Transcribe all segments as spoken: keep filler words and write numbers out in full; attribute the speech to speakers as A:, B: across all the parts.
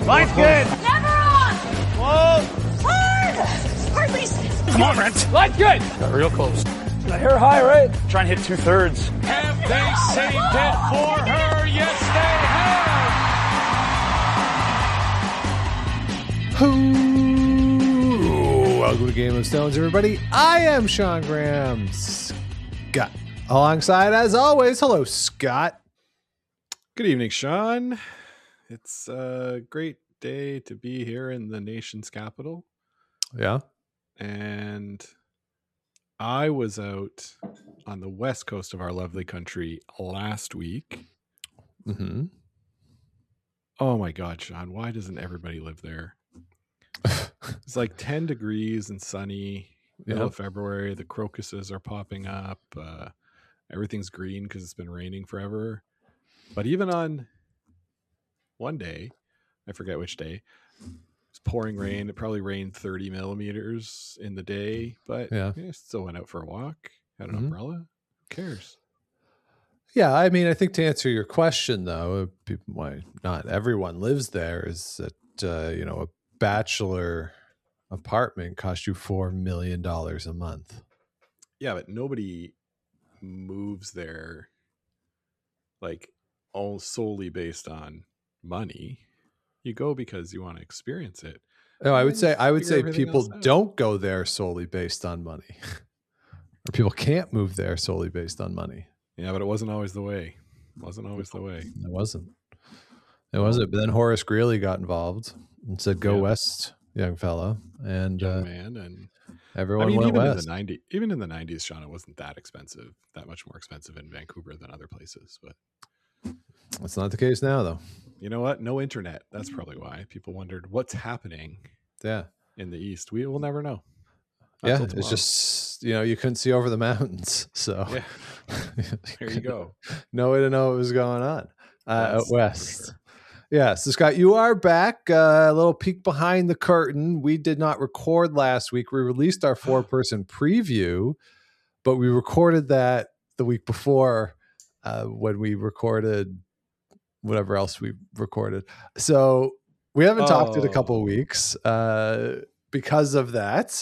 A: Line's good.
B: Never on.
A: Whoa.
B: Hard. Hard, please.
A: Come on, Brent. Line's good. Got real close.
C: The hair high, right?
A: Try and hit two thirds.
D: Have they saved it for her? Yes, they have.
E: Ooh, welcome to Game of Stones, everybody. I am Sean Graham. Scott. Alongside, as always, hello, Scott.
F: Good evening, Sean. It's a great day to be here in the nation's capital.
E: Yeah.
F: And I was out on the west coast of our lovely country last week.
E: Mm-hmm.
F: Oh my God, Sean, why doesn't everybody live there? It's like ten degrees and sunny, middle
E: Yep.
F: of February. The crocuses are popping up. Uh, everything's green because it's been raining forever. But even on one day, I forget which day, it's pouring rain. It probably rained thirty millimeters in the day, but
E: Yeah.
F: yeah, still went out for a walk, had an
E: Mhm.
F: umbrella. Who cares?
E: Yeah, I mean, I think to answer your question, though, people, why not everyone lives there, is that, uh, you know, a bachelor apartment costs you four million dollars a month.
F: Yeah, but nobody moves there like all solely based on money. You go because you want to experience it.
E: No, I
F: And
E: would
F: then
E: say
F: you
E: I would
F: figure
E: say
F: everything
E: people
F: else out.
E: don't go there solely based on money. Or people can't move there solely based on money.
F: Yeah, but it wasn't always the way. It wasn't always the way.
E: It wasn't. It wasn't. But then Horace Greeley got involved and said, "Go
F: Yeah.
E: west, young fellow," and
F: Young
E: uh,
F: man, and
E: everyone
F: I mean,
E: went
F: even
E: west.
F: in the nineties, even in the nineties, Sean, it wasn't that expensive, that much more expensive in Vancouver than other places. But
E: That's not the case now, though.
F: you know what? No internet. That's probably why people wondered what's happening
E: Yeah,
F: in the East. We will never know. Not
E: yeah.
F: till
E: It's
F: tomorrow.
E: just, you know, you couldn't see over the mountains, so
F: Yeah. There you go.
E: No way to know what was going on uh, out
F: That's for
E: west.
F: sure.
E: Yeah. So Scott, you are back. Uh, a little peek behind the curtain. We did not record last week. We released our four-person preview, but we recorded that the week before uh, when we recorded whatever else we recorded. So we haven't talked in a couple of
F: Oh.
E: weeks uh, because of that.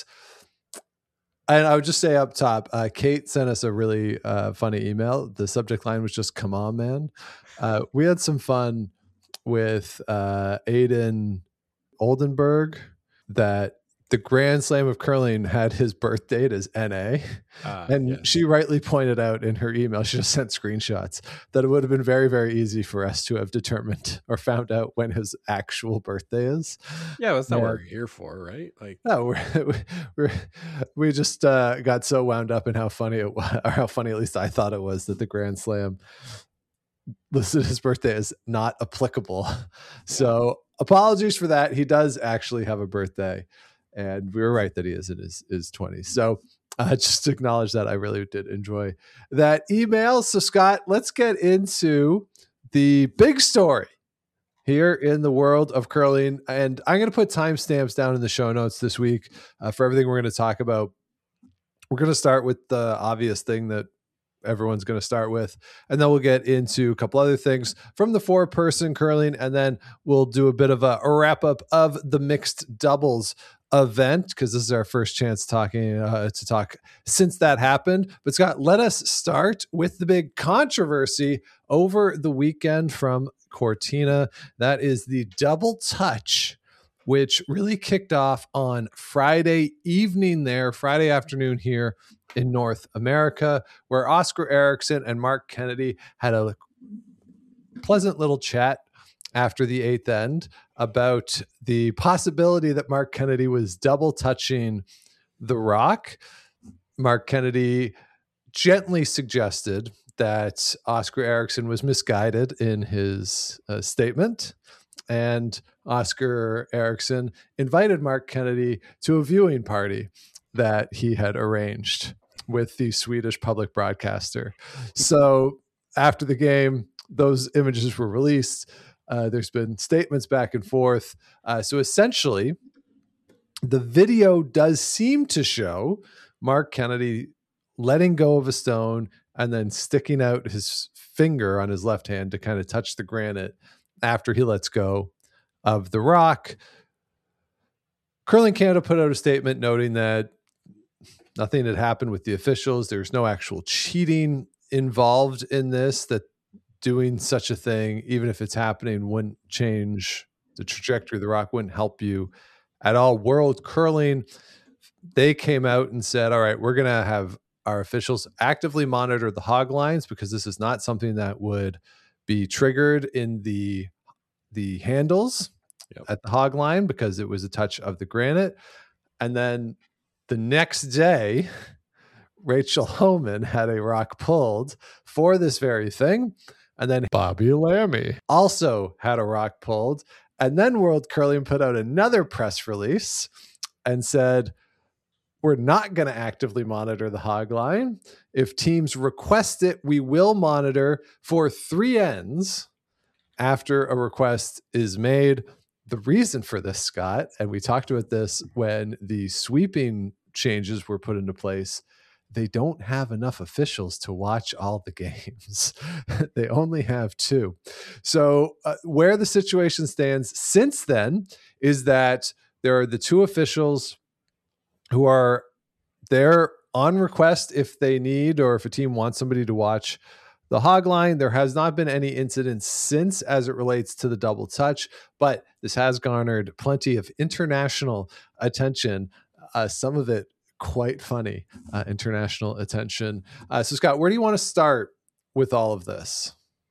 E: And I would just say up top, uh, Kate sent us a really uh, funny email. The subject line was just "Come on, man." Uh, we had some fun with uh, Aiden Oldenburg that the Grand Slam of Curling had his birth date as N A.
F: Ah,
E: And
F: yes.
E: she rightly pointed out in her email, she just sent screenshots, that it would have been very, very easy for us to have determined or found out when his actual birthday is.
F: Yeah, that's not
E: Yeah.
F: what we're here for, right? Like,
E: No, we're, we're we just uh, got so wound up in how funny it was, or how funny at least I thought it was, that the Grand Slam listed his birthday as not applicable. So apologies for that. He does actually have a birthday, and we were right that he is in his his twenties. So uh, just acknowledge that. I really did enjoy that email. So Scott, let's get into the big story here in the world of curling. And I'm going to put timestamps down in the show notes this week uh, for everything we're going to talk about. We're going to start with the obvious thing that everyone's going to start with, and then we'll get into a couple other things from the four person curling, and then we'll do a bit of a, a wrap up of the mixed doubles event, because this is our first chance talking uh, to talk since that happened. But Scott, let us start with the big controversy over the weekend from Cortina. That is the double touch, which really kicked off on Friday evening there, Friday afternoon here in North America, where Oscar Eriksson and Mark Kennedy had a pleasant little chat after the eighth end about the possibility that Mark Kennedy was double touching the rock. Mark Kennedy gently suggested that Oscar Eriksson was misguided in his uh, statement, and Oscar Eriksson invited Mark Kennedy to a viewing party that he had arranged with the Swedish public broadcaster. So after the game, those images were released. Uh, there's been statements back and forth. Uh, so essentially, the video does seem to show Mark Kennedy letting go of a stone and then sticking out his finger on his left hand to kind of touch the granite after he lets go of The Rock. Curling Canada put out a statement noting that nothing had happened with the officials. There's no actual cheating involved in this, that doing such a thing, even if it's happening, wouldn't change the trajectory of The Rock, wouldn't help you at all. World Curling, they came out and said, all right, we're going to have our officials actively monitor the hog lines, because this is not something that would be triggered in the the handles yep. at the hog line, because it was a touch of the granite. And then the next day, Rachel Homan had a rock pulled for this very thing. And then Bobby Lammy also had a rock pulled. And then World Curling put out another press release and said, we're not going to actively monitor the hog line. If teams request it, we will monitor for three ends after a request is made. The reason for this, Scott, and we talked about this when the sweeping changes were put into place, they don't have enough officials to watch all the games. They only have two. So uh, where the situation stands since then is that there are the two officials who are there on request if they need, or if a team wants somebody to watch the hog line. There has not been any incidents since as it relates to the double touch, but this has garnered plenty of international attention. Uh, some of it quite funny, uh, international attention. Uh, so Scott, where do you want to start with all of this?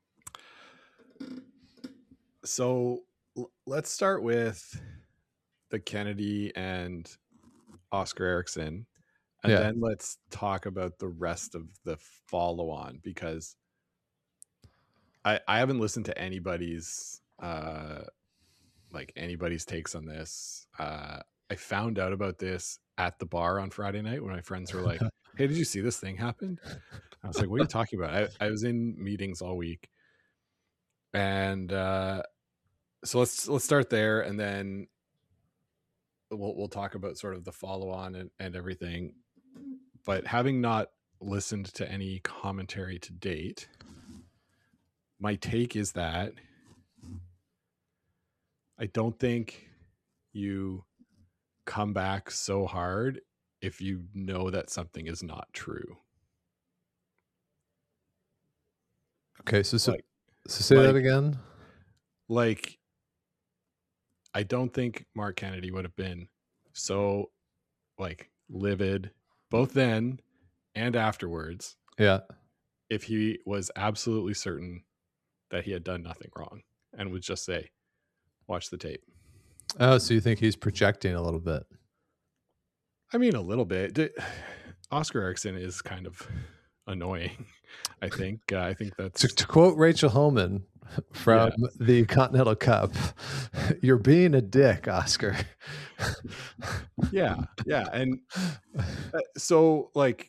F: So l- let's start with the Kennedy and Oscar Eriksson, and yeah. then let's talk about the rest of the follow-on, because I, I haven't listened to anybody's uh, like anybody's takes on this. Uh, I found out about this at the bar on Friday night when my friends were like, hey, did you see this thing happen? I was like, what are you talking about? I, I was in meetings all week. And uh, so let's let's start there, and then we'll we'll talk about sort of the follow-on and, and everything. But having not listened to any commentary to date, my take is that I don't think you come back so hard if you know that something is not true.
E: Okay, so so,
F: like,
E: so say
F: like,
E: that again.
F: Like, I don't think Mark Kennedy would have been so like livid both then and afterwards.
E: Yeah.
F: If he was absolutely certain that he had done nothing wrong and would just say, watch the tape.
E: Oh, so you think he's projecting a little bit?
F: I mean, a little bit. Oscar Eriksson is kind of annoying, I think. Uh, I think that's...
E: To, to quote Rachel Homan from yeah. the Continental Cup, you're being a dick, Oscar.
F: yeah, yeah. And uh, so, like,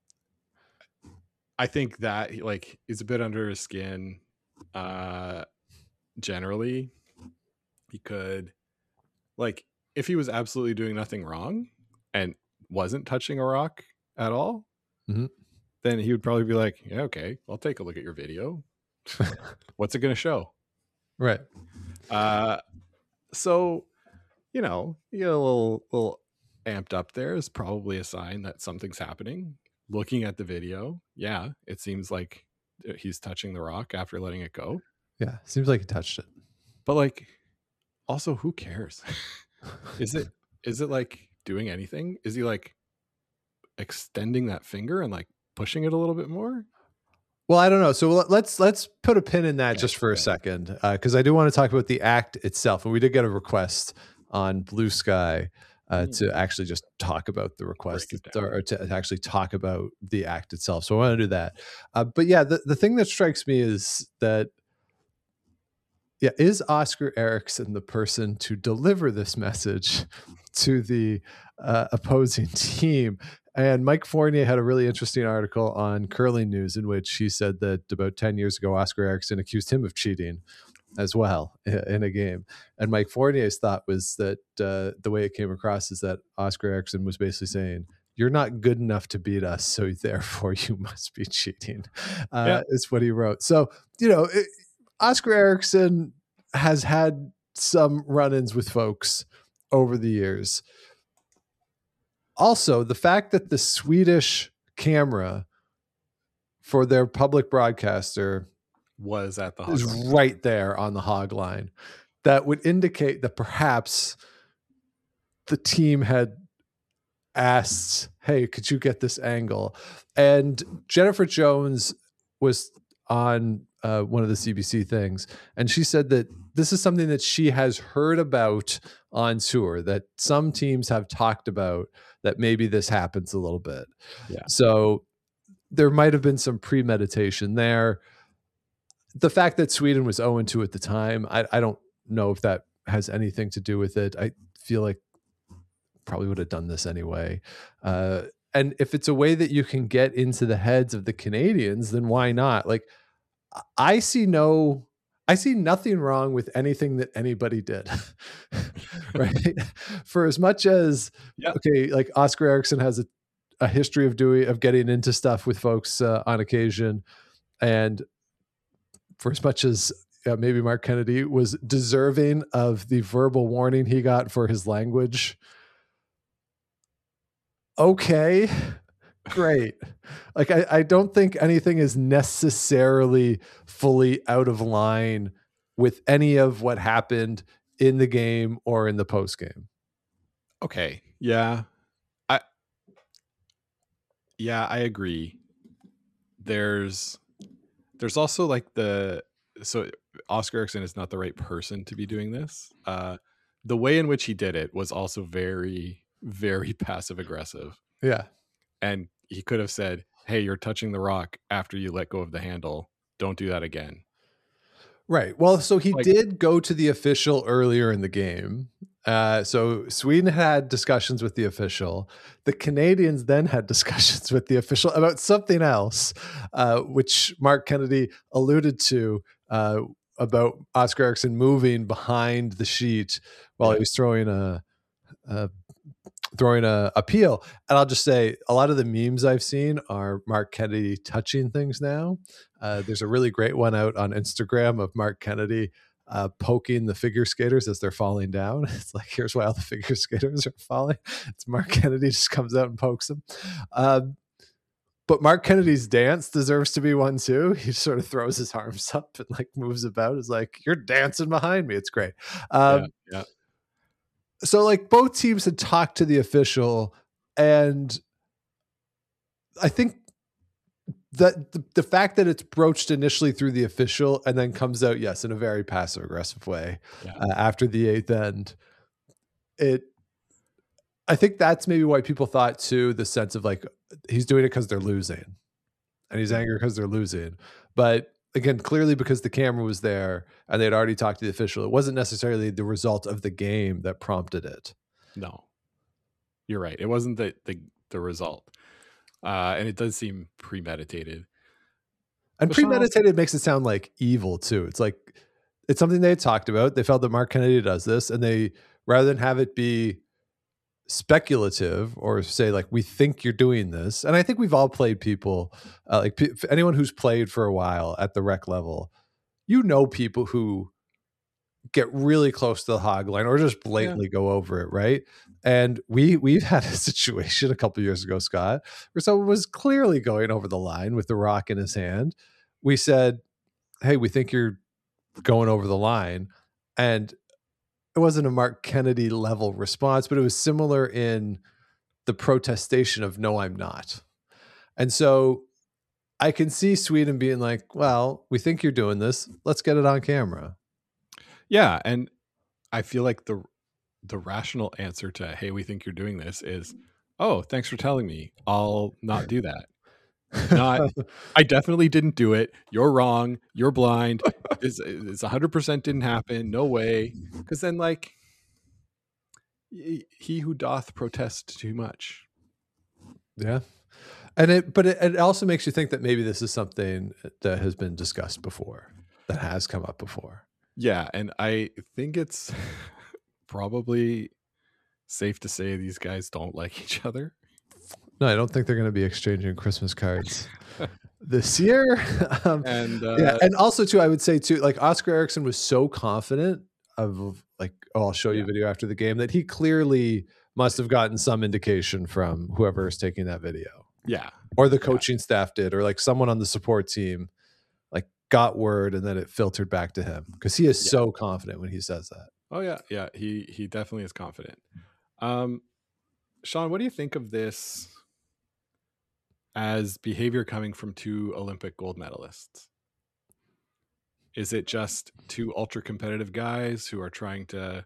F: I think that, like, is a bit under his skin uh, generally. He could... Like, if he was absolutely doing nothing wrong and wasn't touching a rock at all,
E: mm-hmm.
F: then he would probably be like, yeah, okay, I'll take a look at your video. What's it going to show?
E: Right.
F: Uh, so, you know, you get a little, little amped up there is probably a sign that something's happening. Looking at the video, yeah, it seems like he's touching the rock after letting it go.
E: Yeah, seems like he touched it.
F: But, like, also, who cares? Is it is it like doing anything? Is he like extending that finger and like pushing it a little bit more?
E: Well, I don't know. So let's let's put a pin in that okay, just for okay. a second, because uh, I do want to talk about the act itself. And we did get a request on Blue Sky uh, mm. to actually just talk about the request, or to actually talk about the act itself. So I want to do that. Uh, but yeah, the, the thing that strikes me is that, yeah, is Oscar Eriksson the person to deliver this message to the uh, opposing team? And Mike Fournier had a really interesting article on Curling News in which he said that about ten years ago, Oscar Eriksson accused him of cheating as well in a game. And Mike Fournier's thought was that uh, the way it came across is that Oscar Eriksson was basically saying, you're not good enough to beat us, so therefore you must be cheating, uh, yeah. is what he wrote. So, you know, it, Oscar Eriksson has had some run-ins with folks over the years. Also, the fact that the Swedish camera for their public broadcaster
F: Was at the hog
E: is
F: line.
E: right there on the hog line, that would indicate that perhaps the team had asked, hey, could you get this angle? And Jennifer Jones was on uh, one of the C B C things, and she said that this is something that she has heard about on tour, that some teams have talked about, that maybe this happens a little bit.
F: Yeah.
E: So there might have been some premeditation there. The fact that Sweden was oh and two at the time, I, I don't know if that has anything to do with it. I feel like probably would have done this anyway. Uh, and if it's a way that you can get into the heads of the Canadians, then why not? Like, I see no, I see nothing wrong with anything that anybody did, right? For as much as,
F: Yeah.
E: okay, like Oscar Eriksson has a, a history of doing, of getting into stuff with folks uh, on occasion. And for as much as uh, maybe Mark Kennedy was deserving of the verbal warning he got for his language. Okay, great. Like, I, I don't think anything is necessarily fully out of line with any of what happened in the game or in the post game.
F: Okay. Yeah. I Yeah, I agree. There's there's also like the so Oscar Eriksson is not the right person to be doing this. Uh the way in which he did it was also very, very passive aggressive.
E: Yeah.
F: And he could have said, hey, you're touching the rock after you let go of the handle. Don't do that again.
E: Right. Well, so he
F: Like-
E: did go to the official earlier in the game. Uh, so Sweden had discussions with the official. The Canadians then had discussions with the official about something else, uh, which Mark Kennedy alluded to, uh, about Oscar Eriksson moving behind the sheet while he was throwing a, a throwing a appeal. And I'll just say, a lot of the memes I've seen are Mark Kennedy touching things now. Uh, there's a really great one out on Instagram of Mark Kennedy uh, poking the figure skaters as they're falling down. It's like, here's why all the figure skaters are falling. It's Mark Kennedy just comes out and pokes them. Um, but Mark Kennedy's dance deserves to be one too. He sort of throws his arms up and like moves about. It's like, you're dancing behind me. It's great. Um,
F: yeah, yeah.
E: So like both teams had talked to the official, and I think that the, the fact that it's broached initially through the official and then comes out, yes, in a very passive aggressive way
F: Yeah.
E: uh, after the eighth end, it, I think that's maybe why people thought too, the sense of like, he's doing it because they're losing and he's angry because they're losing. But again, clearly because the camera was there and they'd already talked to the official, it wasn't necessarily the result of the game that prompted it.
F: No, you're right. It wasn't the the, the result. Uh, and it does seem premeditated.
E: And
F: But Sean,
E: premeditated makes it sound like evil too. It's like, it's something they had talked about. They felt that Mark Kennedy does this, and they, rather than have it be speculative or say like, we think you're doing this. And I think we've all played people, uh, like p- anyone who's played for a while at the rec level, you know, people who get really close to the hog line or just blatantly yeah. go over it. Right. And we, we've had a situation a couple of years ago, Scott, where someone was clearly going over the line with the rock in his hand. We said, hey, we think you're going over the line. And it wasn't a Mark Kennedy level response, but it was similar in the protestation of no, I'm not. And so I can see Sweden being like, well, we think you're doing this. Let's get it on camera.
F: Yeah. And I feel like the the rational answer to, hey, we think you're doing this is, oh, thanks for telling me. I'll not do that. Not, I definitely didn't do it. You're wrong. You're blind. It's, it's one hundred percent didn't happen. No way. Because then, like, he who doth protest too much.
E: Yeah. And it, but it, it also makes you think that maybe this is something that has been discussed before, that has come up before.
F: Yeah. And I think it's probably safe to say these guys don't like each other.
E: No, I don't think they're going to be exchanging Christmas cards this year. um,
F: and uh,
E: yeah, and also too, I would say too, like Oscar Eriksson was so confident of like, oh, I'll show you
F: Yeah.
E: a video after the game, that he clearly must have gotten some indication from whoever is taking that video,
F: Yeah.
E: or the coaching staff did, or like someone on the support team like got word and then it filtered back to him, because he is
F: Yeah.
E: so confident when he says that.
F: Oh yeah, yeah. He he definitely is confident. Um, Sean, what do you think of this as behavior coming from two Olympic gold medalists? Is it just two ultra competitive guys who are trying to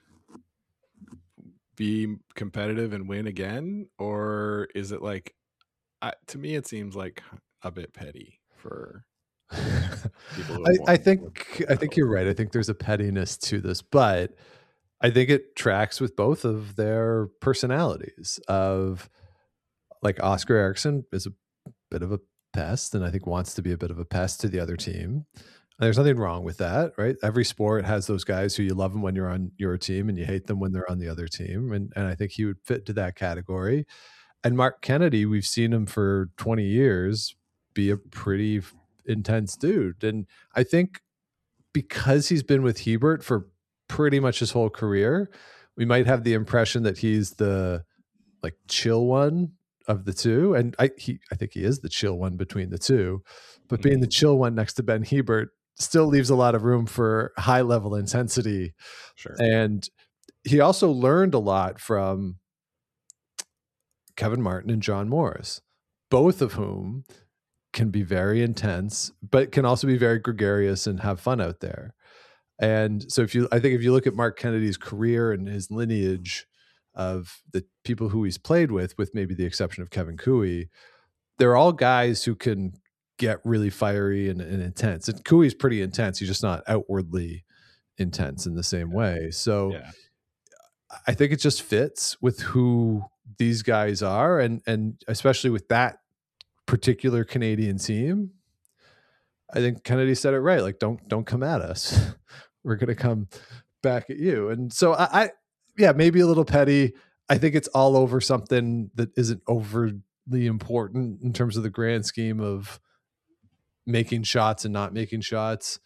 F: be competitive and win again, or is it like, I, to me, it seems like a bit petty for people. Who have
E: I,
F: won
E: I think
F: Olympic
E: I think you're right. I think there's a pettiness to this, but I think it tracks with both of their personalities. Of like Oscar Erickson is a bit of a pest, and I think wants to be a bit of a pest to the other team. And there's nothing wrong with that, right? Every sport has those guys who you love them when you're on your team and you hate them when they're on the other team. And and I think he would fit to that category. And Mark Kennedy, we've seen him for twenty years be a pretty intense dude. And I think because he's been with Hebert for pretty much his whole career, we might have the impression that he's the like chill one of the two. And I he I think he is the chill one between the two. But being the chill one next to Ben Hebert still leaves a lot of room for high level intensity.
F: Sure.
E: And he also learned a lot from Kevin Martin and John Morris, both of whom can be very intense, but can also be very gregarious and have fun out there. And so if you, I think if you look at Mark Kennedy's career and his lineage of the people who he's played with, with maybe the exception of Kevin Cooey, they're all guys who can get really fiery and, and intense. And Cooey's pretty intense. He's just not outwardly intense in the same way. So
F: Yeah.
E: I think it just fits with who these guys are. And, and especially with that particular Canadian team, I think Kennedy said it right. Like, don't, don't come at us. We're going to come back at you. And so I, I, yeah, maybe a little petty. I think it's all over something that isn't overly important in terms of the grand scheme of making shots and not making shots,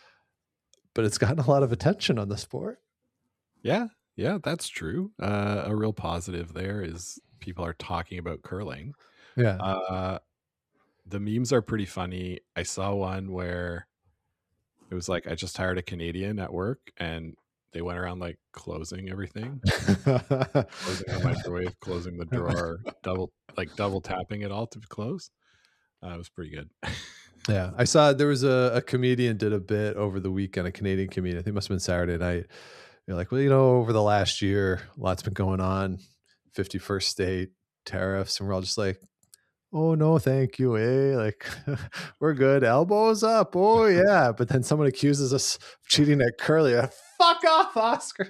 E: but it's gotten a lot of attention on the sport.
F: Yeah. Yeah, that's true. Uh, a real positive there is people are talking about curling.
E: Yeah.
F: Uh, the memes are pretty funny. I saw one where it was like, I just hired a Canadian at work and they went around like closing everything, closing the microwave, closing the drawer, double like double tapping it all to close. Uh, it was pretty good.
E: Yeah, I saw there was a, a comedian did a bit over the weekend, a Canadian comedian. I think it must have been Saturday night. You're like, well, you know, over the last year, a lot's been going on, fifty-first state tariffs, and we're all just like, oh no, thank you, eh? Like, we're good. Elbows up. Oh yeah. But then someone accuses us of cheating at curly. Fuck off, Oscar.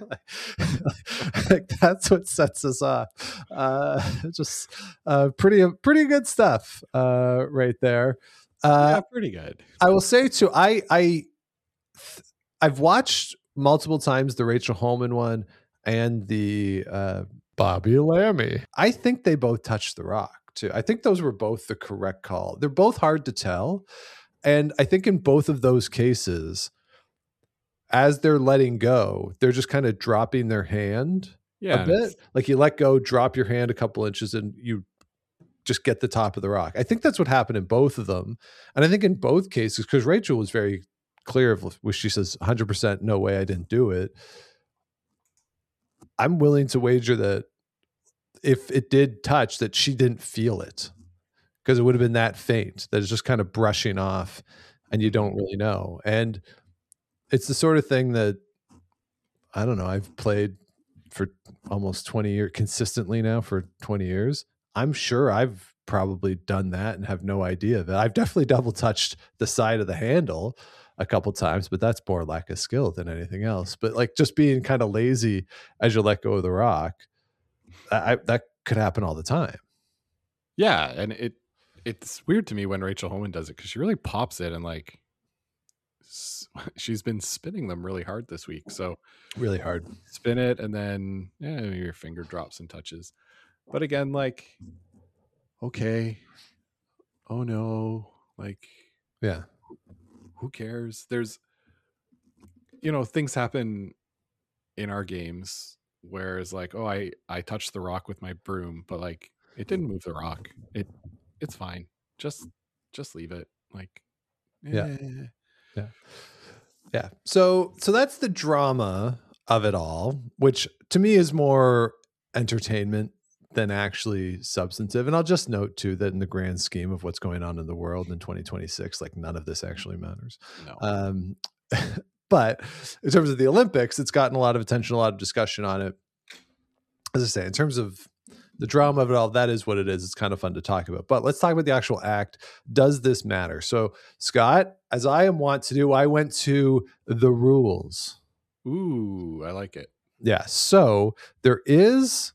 E: Like, like that's what sets us off. Uh, just uh, pretty pretty good stuff uh, right there. Uh,
F: Yeah, pretty good.
E: I will say too, I I I've watched multiple times the Rachel Holman one and the uh, Bobby Lammy. I think they both touched the rock too. I think those were both the correct call. They're both hard to tell, and I think in both of those cases, as they're letting go, they're just kind of dropping their hand
F: Yeah,
E: a
F: and
E: bit.
F: it's-
E: Like you let go, drop your hand a couple inches, and you just get the top of the rock. I think that's what happened in both of them. And I think in both cases, because Rachel was very clear of which she says one hundred percent no way I didn't do it. I'm willing to wager that if it did touch, that she didn't feel it, because it would have been that faint that it's just kind of brushing off and you don't really know. And it's the sort of thing that, I don't know, I've played for almost twenty years consistently now for twenty years. I'm sure I've probably done that and have no idea of it. I've definitely double touched the side of the handle a couple times, but that's more lack of skill than anything else. But like just being kind of lazy as you let go of the rock, I, that could happen all the time.
F: yeah, and it it's weird to me when Rachel Holman does it because she really pops it and like s- she's been spinning them really hard this week. So
E: Really hard.
F: spin it and then yeah, your finger drops and touches. But again, like, okay, oh no, like,
E: Yeah.
F: who cares? There's, you know, things happen in our games where it's like, oh, I I touched the rock with my broom, but like it didn't move the rock. It it's fine. Just just leave it. Like,
E: Yeah.
F: eh.
E: Yeah. Yeah. So so that's the drama of it all, which to me is more entertainment than actually substantive. And I'll just note too that in the grand scheme of what's going on in the world in twenty twenty-six, like none of this actually matters.
F: No.
E: Um, but in terms of the Olympics, it's gotten a lot of attention, a lot of discussion on it. As I say, in terms of the drama of it all, that is what it is. It's kind of fun to talk about. But let's talk about the actual act. Does this matter? So, Scott, as I am wont to do, I went to the rules.
F: Ooh, I like it.
E: Yeah. So there is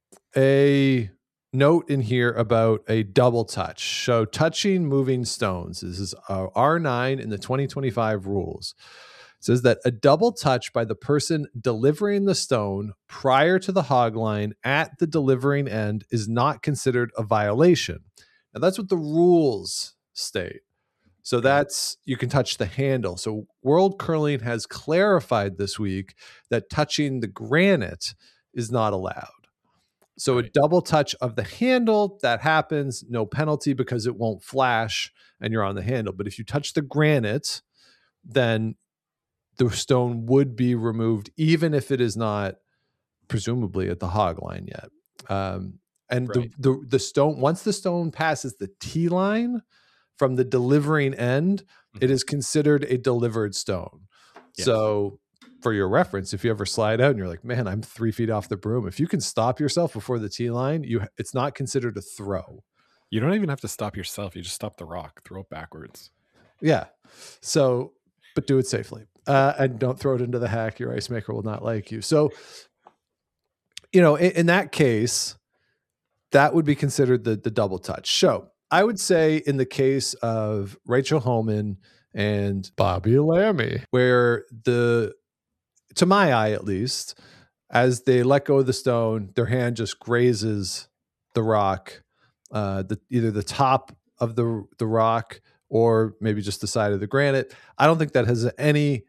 E: a note in here about a double touch. So touching moving stones. This is uh, R nine in the twenty twenty-five rules. It says that a double touch by the person delivering the stone prior to the hog line at the delivering end is not considered a violation. Now that's what the rules state. So that's, you can touch the handle. So World Curling has clarified this week that touching the granite is not allowed. So right. A double touch of the handle, that happens, no penalty because it won't flash and you're on the handle. But if you touch the granite, then the stone would be removed, even if it is not presumably at the hog line yet. Um, and right. the, the the stone, once the stone passes the T line from the delivering end, mm-hmm. it is considered a delivered stone. Yes. So for your reference, if you ever slide out and you're like, man, I'm three feet off the broom, if you can stop yourself before the T line, you it's not considered a throw.
F: You don't even have to stop yourself. You just stop the rock, throw it backwards.
E: Yeah. So, but do it safely. Uh, and don't throw it into the hack. Your ice maker will not like you. So, you know, in, in that case, that would be considered the, the double touch. So I would say in the case of Rachel Homan and Bobby Lammy, where the, to my eye at least, as they let go of the stone, their hand just grazes the rock, uh, the either the top of the the rock or maybe just the side of the granite. I don't think that has any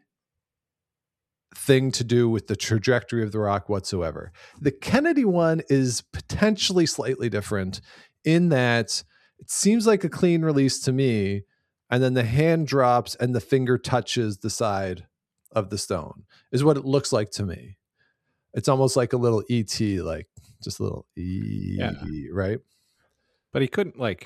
E: thing to do with the trajectory of the rock whatsoever. The Kennedy one is potentially slightly different in that it seems like a clean release to me, and then the hand drops and the finger touches the side of the stone is what it looks like to me. It's almost like a little E T, like just a little E, yeah. right?
F: But he couldn't like,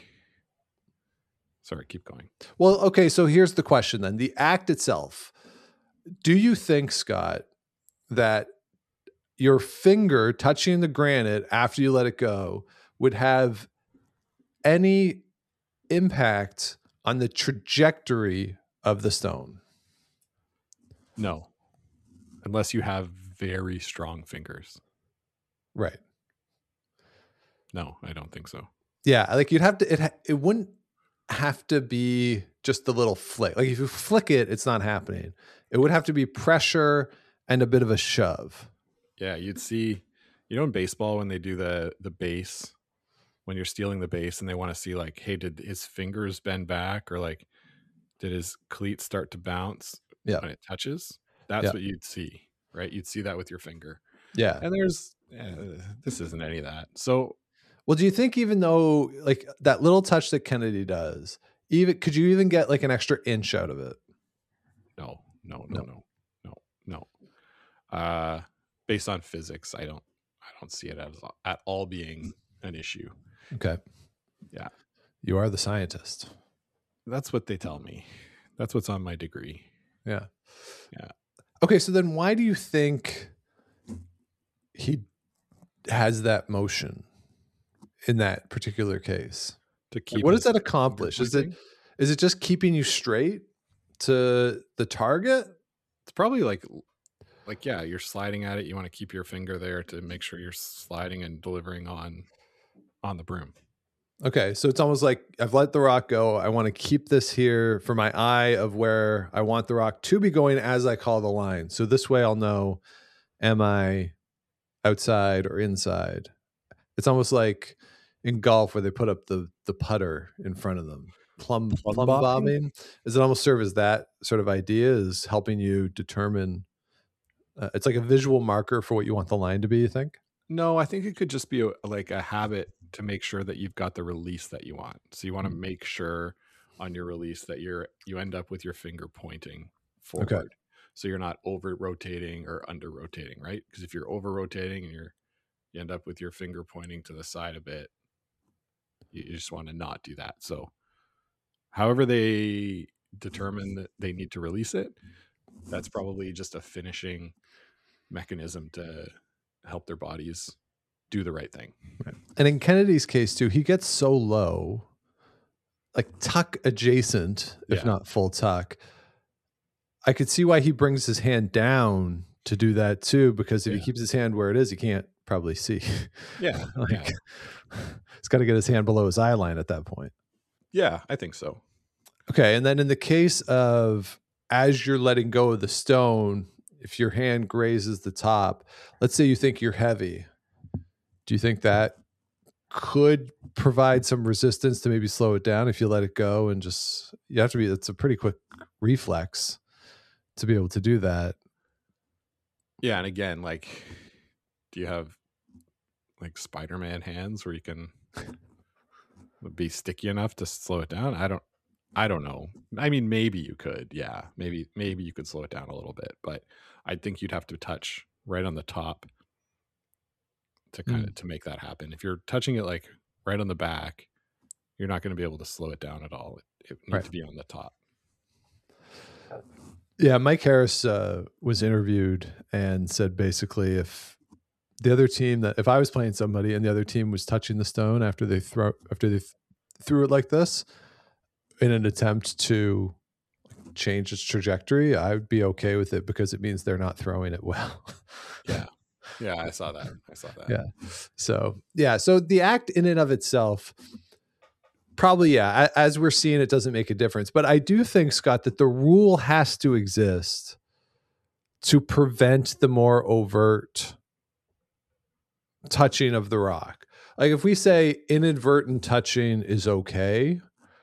F: sorry, keep going.
E: Well, okay, so here's the question then. The act itself, do you think, Scott, that your finger touching the granite after you let it go would have any impact on the trajectory of the stone?
F: No, unless you have very strong fingers.
E: Right.
F: No, I don't think so.
E: Yeah, like you'd have to, it, it wouldn't have to be just a little flick. Like if you flick it, it's not happening. It would have to be pressure and a bit of a shove.
F: Yeah, you'd see, you know, in baseball when they do the the base, when you're stealing the base and they want to see like, hey, did his fingers bend back or like, did his cleats start to bounce
E: yeah.
F: when it touches? That's yeah. what you'd see, right? You'd see that with your finger.
E: Yeah.
F: And there's, eh, this isn't any of that. So,
E: well, do you think even though like that little touch that Kennedy does, even could you even get like an extra inch out of it?
F: No, no, no, no, no, no. Uh, based on physics, I don't, I don't see it as at all being an issue.
E: Okay.
F: Yeah.
E: You are the scientist.
F: That's what they tell me. That's what's on my degree.
E: Yeah.
F: Yeah.
E: Okay. So then why do you think he has that motion in that particular case?
F: To keep
E: like, what does that accomplish? Is it, is it just keeping you straight to the target?
F: It's probably like, like, yeah, you're sliding at it. You want to keep your finger there to make sure you're sliding and delivering on, on the broom.
E: Okay. So it's almost like I've let the rock go. I want to keep this here for my eye of where I want the rock to be going as I call the line. So this way I'll know, am I outside or inside? It's almost like in golf where they put up the, the putter in front of them. Plum, plum, plum bobbing? bobbing. Does it almost serve as that sort of idea, is helping you determine Uh, it's like a visual marker for what you want the line to be, you think?
F: No, I think it could just be a, like a habit to make sure that you've got the release that you want. So you want to
E: Mm.
F: make sure on your release that you're you end up with your finger pointing forward.
E: Okay.
F: So you're not over rotating or under rotating, right? Because if you're over rotating and you're you end up with your finger pointing to the side a bit, you, you just want to not do that. So however they determine that they need to release it, that's probably just a finishing mechanism to help their bodies do the right thing.
E: And in Kennedy's case too, he gets so low, like tuck adjacent, if
F: Yeah.
E: not full tuck. I could see why he brings his hand down to do that too, because if
F: Yeah.
E: he keeps his hand where it is, he can't probably see.
F: Yeah.
E: Like,
F: yeah.
E: he's got to get his hand below his eye line at that point.
F: Yeah, I think so.
E: Okay. And then in the case of as you're letting go of the stone, if your hand grazes the top, let's say you think you're heavy, do you think that could provide some resistance to maybe slow it down if you let it go and just, you have to be, it's a pretty quick reflex to be able to do that.
F: Yeah, and again, like, do you have like Spider-Man hands where you can be sticky enough to slow it down? I don't I don't know. I mean, maybe you could. Yeah, maybe maybe you could slow it down a little bit, but I think you'd have to touch right on the top to kind of to make that happen. If you're touching it like right on the back, you're not going to be able to slow it down at all. It, it needs
E: Right.
F: to be on the top.
E: Yeah, Mike Harris uh, was interviewed and said basically if the other team that if I was playing somebody and the other team was touching the stone after they throw after they th- threw it like this in an attempt to change its trajectory, I would be okay with it because it means they're not throwing it well.
F: Yeah. Yeah, I saw that. I saw that.
E: Yeah. So yeah, so the act in and of itself, probably yeah. a- As we're seeing, it doesn't make a difference. But I do think, Scott, that the rule has to exist to prevent the more overt touching of the rock. Like if we say inadvertent touching is okay,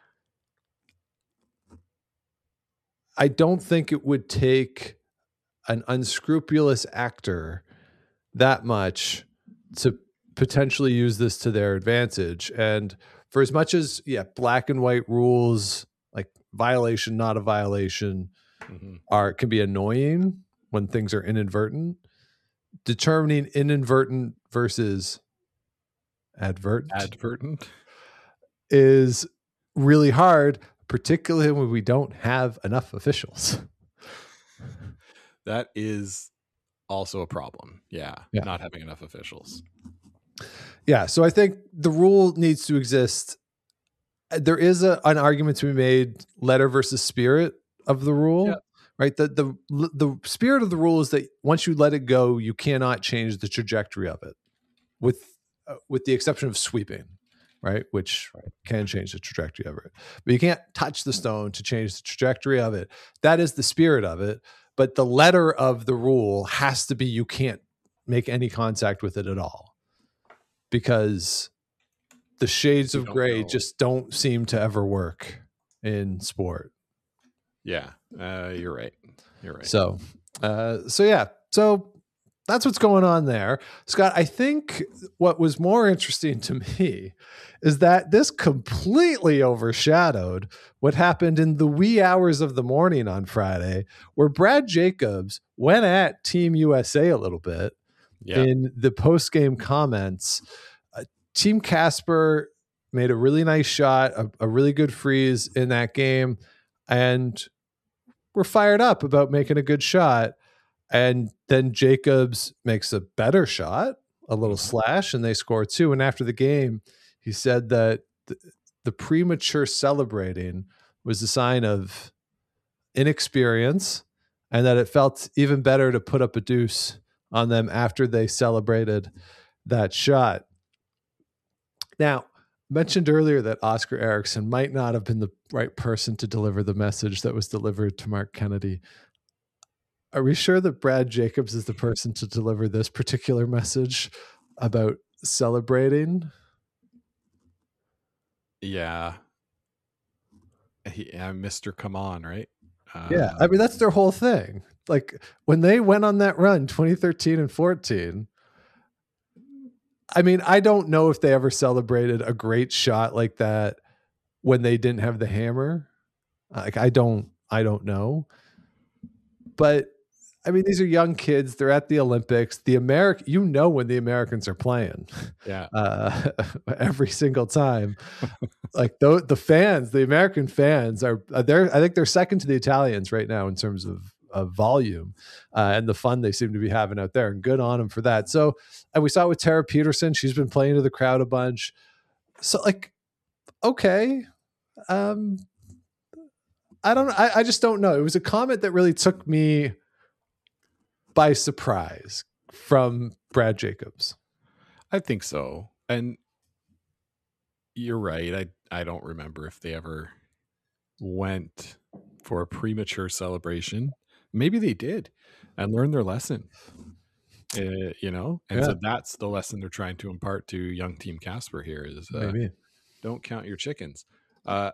E: I don't think it would take an unscrupulous actor that much to potentially use this to their advantage. And for as much as, yeah, black and white rules, like violation, not a violation,
F: Mhm.
E: are can be annoying when things are inadvertent. Determining inadvertent versus advertent
F: Advertent.
E: is really hard, particularly when we don't have enough officials.
F: That is also a problem. Yeah,
E: Yeah.
F: not having enough officials.
E: Yeah, so I think the rule needs to exist. There is a, an argument to be made, letter versus spirit of the rule,
F: Yeah.
E: right? The, the the spirit of the rule is that once you let it go, you cannot change the trajectory of it, with uh, with the exception of sweeping, right? Which can change the trajectory of it, but you can't touch the stone to change the trajectory of it. That is the spirit of it. But the letter of the rule has to be you can't make any contact with it at all, because the shades
F: You
E: of
F: don't
E: gray
F: know.
E: just don't seem to ever work in sport.
F: Yeah, uh, you're right. You're right.
E: So, uh, so yeah, so that's what's going on there, Scott. I think what was more interesting to me is that this completely overshadowed what happened in the wee hours of the morning on Friday, where Brad Jacobs went at Team U S A a little bit
F: yeah,
E: in the post-game comments. Uh, Team Casper made a really nice shot, a, a really good freeze in that game, and we're fired up about making a good shot. And then Jacobs makes a better shot, a little slash, and they score two. And after the game, he said that the, the premature celebrating was a sign of inexperience, and that it felt even better to put up a deuce on them after they celebrated that shot. Now, mentioned earlier that Oscar Erickson might not have been the right person to deliver the message that was delivered to Mark Kennedy. Are we sure that Brad Jacobs is the person to deliver this particular message about celebrating?
F: yeah. He, uh, Mister Come On, right? Uh,
E: Yeah, I mean, that's their whole thing. like when they went on that run, twenty thirteen and fourteen. I mean, I don't know if they ever celebrated a great shot like that when they didn't have the hammer. Like, I don't, I don't know. But I mean, these are young kids. They're at the Olympics. The American, you know, when the Americans are playing,
F: Yeah.
E: uh, every single time. Like the the fans, the American fans are they're. I think they're second to the Italians right now in terms of of volume uh, and the fun they seem to be having out there. And good on them for that. So, and we saw it with Tara Peterson. She's been playing to the crowd a bunch. So, like, okay. Um, I don't. I, I just don't know. It was a comment that really took me by surprise from Brad Jacobs.
F: I think so. And you're right. I I don't remember if they ever went for a premature celebration. Maybe they did and learned their lesson. Uh, you know, and
E: Yeah.
F: so that's the lesson they're trying to impart to young Team Casper here is uh,
E: Maybe.
F: don't count your chickens. Uh,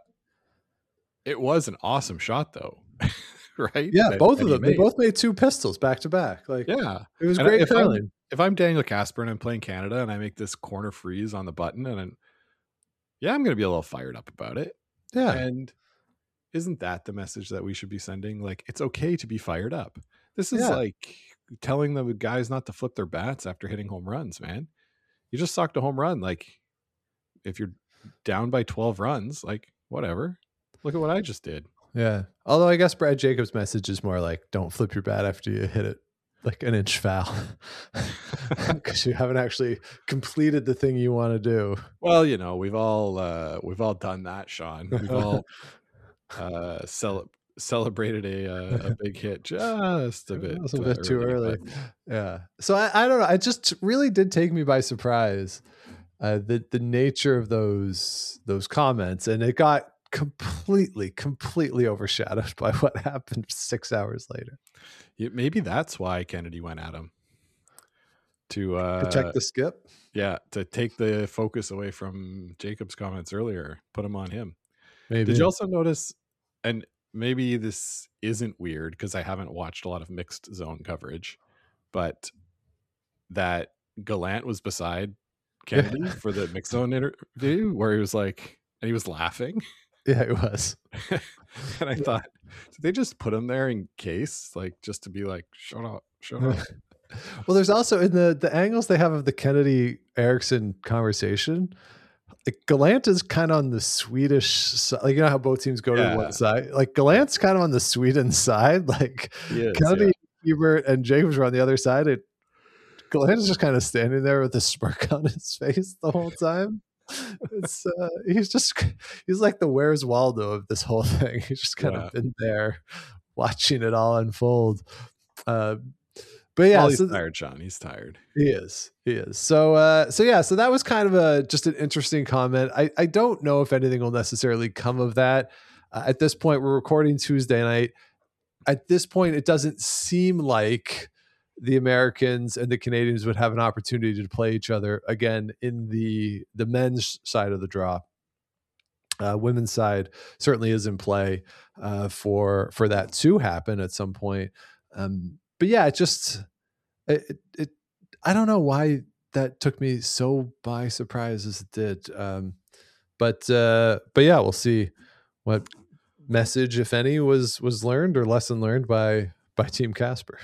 F: it was an awesome shot though. Right?
E: Yeah,
F: That-
E: both
F: that
E: of
F: he
E: them. They
F: made.
E: both made two pistols back to back. Like,
F: Yeah.
E: it was
F: And
E: great
F: if I'm-
E: curling.
F: If I'm Daniel Casper and I'm playing Canada and I make this corner freeze on the button and I'm, yeah, I'm going to be a little fired up about it.
E: Yeah.
F: And isn't that the message that we should be sending? Like, it's okay to be fired up. This is
E: Yeah.
F: like telling the guys not to flip their bats after hitting home runs, man. You just socked a home run. Like, if you're down by twelve runs, like, whatever. Look at what I just did.
E: Yeah. Although I guess Brad Jacobs' message is more like, don't flip your bat after you hit it like an inch foul because you haven't actually completed the thing you want to do.
F: Well, you know, we've all uh, we've all done that, Sean. We've all uh, cele- celebrated a uh, a big hit just a bit,
E: It was a
F: uh,
E: bit too early.
F: but
E: Yeah. So I, I don't know. It just really did take me by surprise. Uh, the the nature of those those comments, and it got completely, completely overshadowed by what happened six hours later.
F: Yeah, maybe that's why Kennedy went at him to uh,
E: Protect the skip.
F: yeah, to take the focus away from Jacob's comments earlier, put him on him.
E: Maybe.
F: Did you also notice? And maybe this isn't weird because I haven't watched a lot of mixed zone coverage, but that Gallant was beside Kennedy for the mixed zone interview where he was like, and he was laughing.
E: Yeah, it was.
F: And I thought, did they just put him there in case, like, just to be like, shut up, shut up?
E: Well, there's also in the the angles they have of the Kennedy Eriksson conversation. Like Gallant is kind of on the Swedish side. Like, you know how both teams go
F: Yeah.
E: to one side. Like Gallant's kind of on the Sweden side. Like
F: He is,
E: Kennedy, Hebert, and Jacobs were on the other side. It Gallant is just kind of standing there with a smirk on his face the whole time. It's uh, he's just he's like the Where's Waldo of this whole thing. He's just kind
F: Yeah.
E: of been there watching it all unfold. Uh, but yeah,
F: Well, he's
E: so,
F: tired, Sean. He's tired.
E: he is. He is. So uh so yeah, so that was kind of a just an interesting comment. I I don't know if anything will necessarily come of that. Uh, at this point, we're recording Tuesday night. At this point, it doesn't seem like the Americans and the Canadians would have an opportunity to play each other again in the the men's side of the draw. Uh, women's side certainly is in play uh, for for that to happen at some point. Um, but yeah, it just it, it, it I don't know why that took me so by surprise as it did. Um, but uh, but yeah, we'll see what message, if any, was was learned or lesson learned by by Team Casper.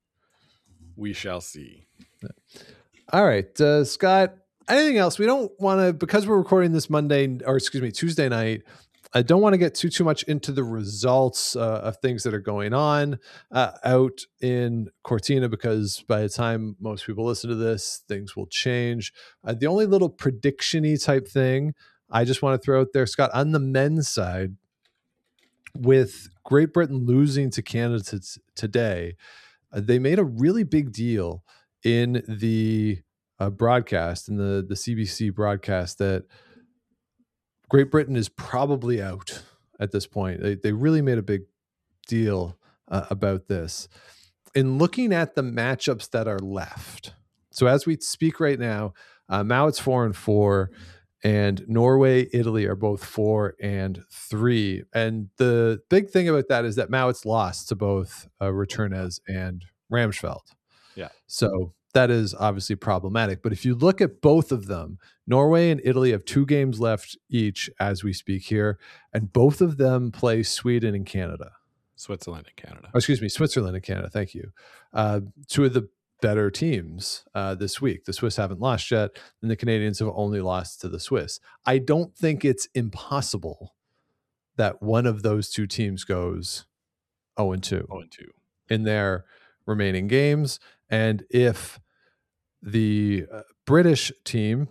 F: We shall see.
E: All right, uh, Scott. Anything else? We don't want to, because we're recording this Monday, or excuse me, Tuesday night. I don't want to get too too much into the results uh, of things that are going on uh, out in Cortina, because by the time most people listen to this, things will change. Uh, the only little prediction-y type thing I just want to throw out there, Scott, on the men's side, with Great Britain losing to Canada t- today, uh, they made a really big deal in the uh, broadcast, in the, the C B C broadcast, that Great Britain is probably out at this point. They, they really made a big deal uh, about this. In looking at the matchups that are left, so as we speak right now, uh, Mao it's four and four, and Norway, Italy are both four and three. And the big thing about that is that Mowat's lost to both uh, Returnes and Ramsfeld.
F: Yeah.
E: So that is obviously problematic. But if you look at both of them, Norway and Italy have two games left each as we speak here, and both of them play Sweden and Canada.
F: Switzerland and Canada.
E: Oh, excuse me, Switzerland and Canada. Thank you. Uh, two of the better teams uh, this week. The Swiss haven't lost yet, and the Canadians have only lost to the Swiss. I don't think it's impossible that one of those two teams goes oh and two
F: oh and two
E: in their remaining games. And if the uh, British team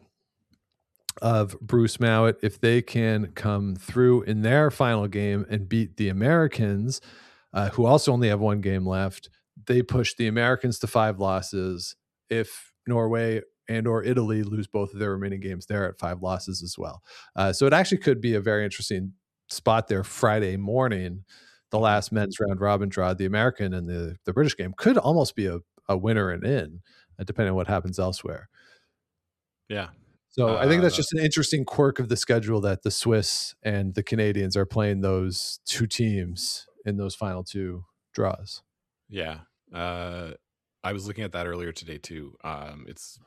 E: of Bruce Mowat, if they can come through in their final game and beat the Americans, uh, who also only have one game left, they push the Americans to five losses. If Norway and or Italy lose both of their remaining games, they're at five losses as well. Uh, so it actually could be a very interesting spot there Friday morning. The last men's round robin draw, the American and the, the British game could almost be a, a winner and in, uh, depending on what happens elsewhere.
F: Yeah.
E: So
F: uh,
E: I think that's just an interesting quirk of the schedule that the Swiss and the Canadians are playing those two teams in those final two draws.
F: Yeah. Uh, I was looking at that earlier today too. Um, it's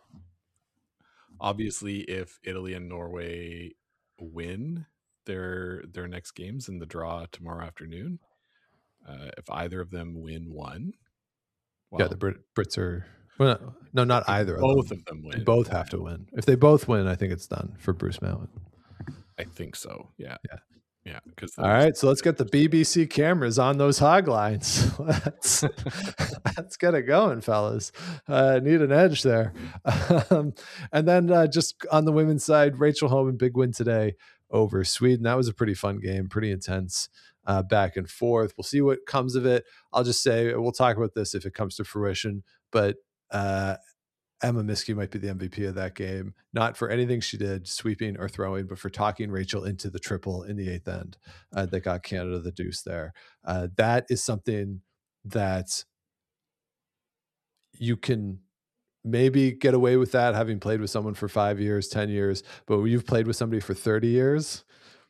F: obviously if Italy and Norway win their their next games in the draw tomorrow afternoon, uh, if either of them win one, well,
E: yeah, the Brit- Brits are well, no, not either.
F: Both
E: of them.
F: of them win.
E: They both have to win. If they both win, I think it's done for Bruce Mowat.
F: I think so. Yeah.
E: Yeah.
F: Yeah. Because
E: all right, so let's get the B B C cameras on those hog lines. let's let's get it going, fellas. Uh, need an edge there. Um, and then uh, just on the women's side, Rachel Homan, big win today over Sweden. That was a pretty fun game, pretty intense, uh, back and forth. We'll see what comes of it. I'll just say we'll talk about this if it comes to fruition, but uh, Emma Miskey might be the M V P of that game, not for anything she did, sweeping or throwing, but for talking Rachel into the triple in the eighth end uh, that got Canada the deuce there. Uh, that is something that you can maybe get away with that, having played with someone for five years, ten years, but when you've played with somebody for thirty years,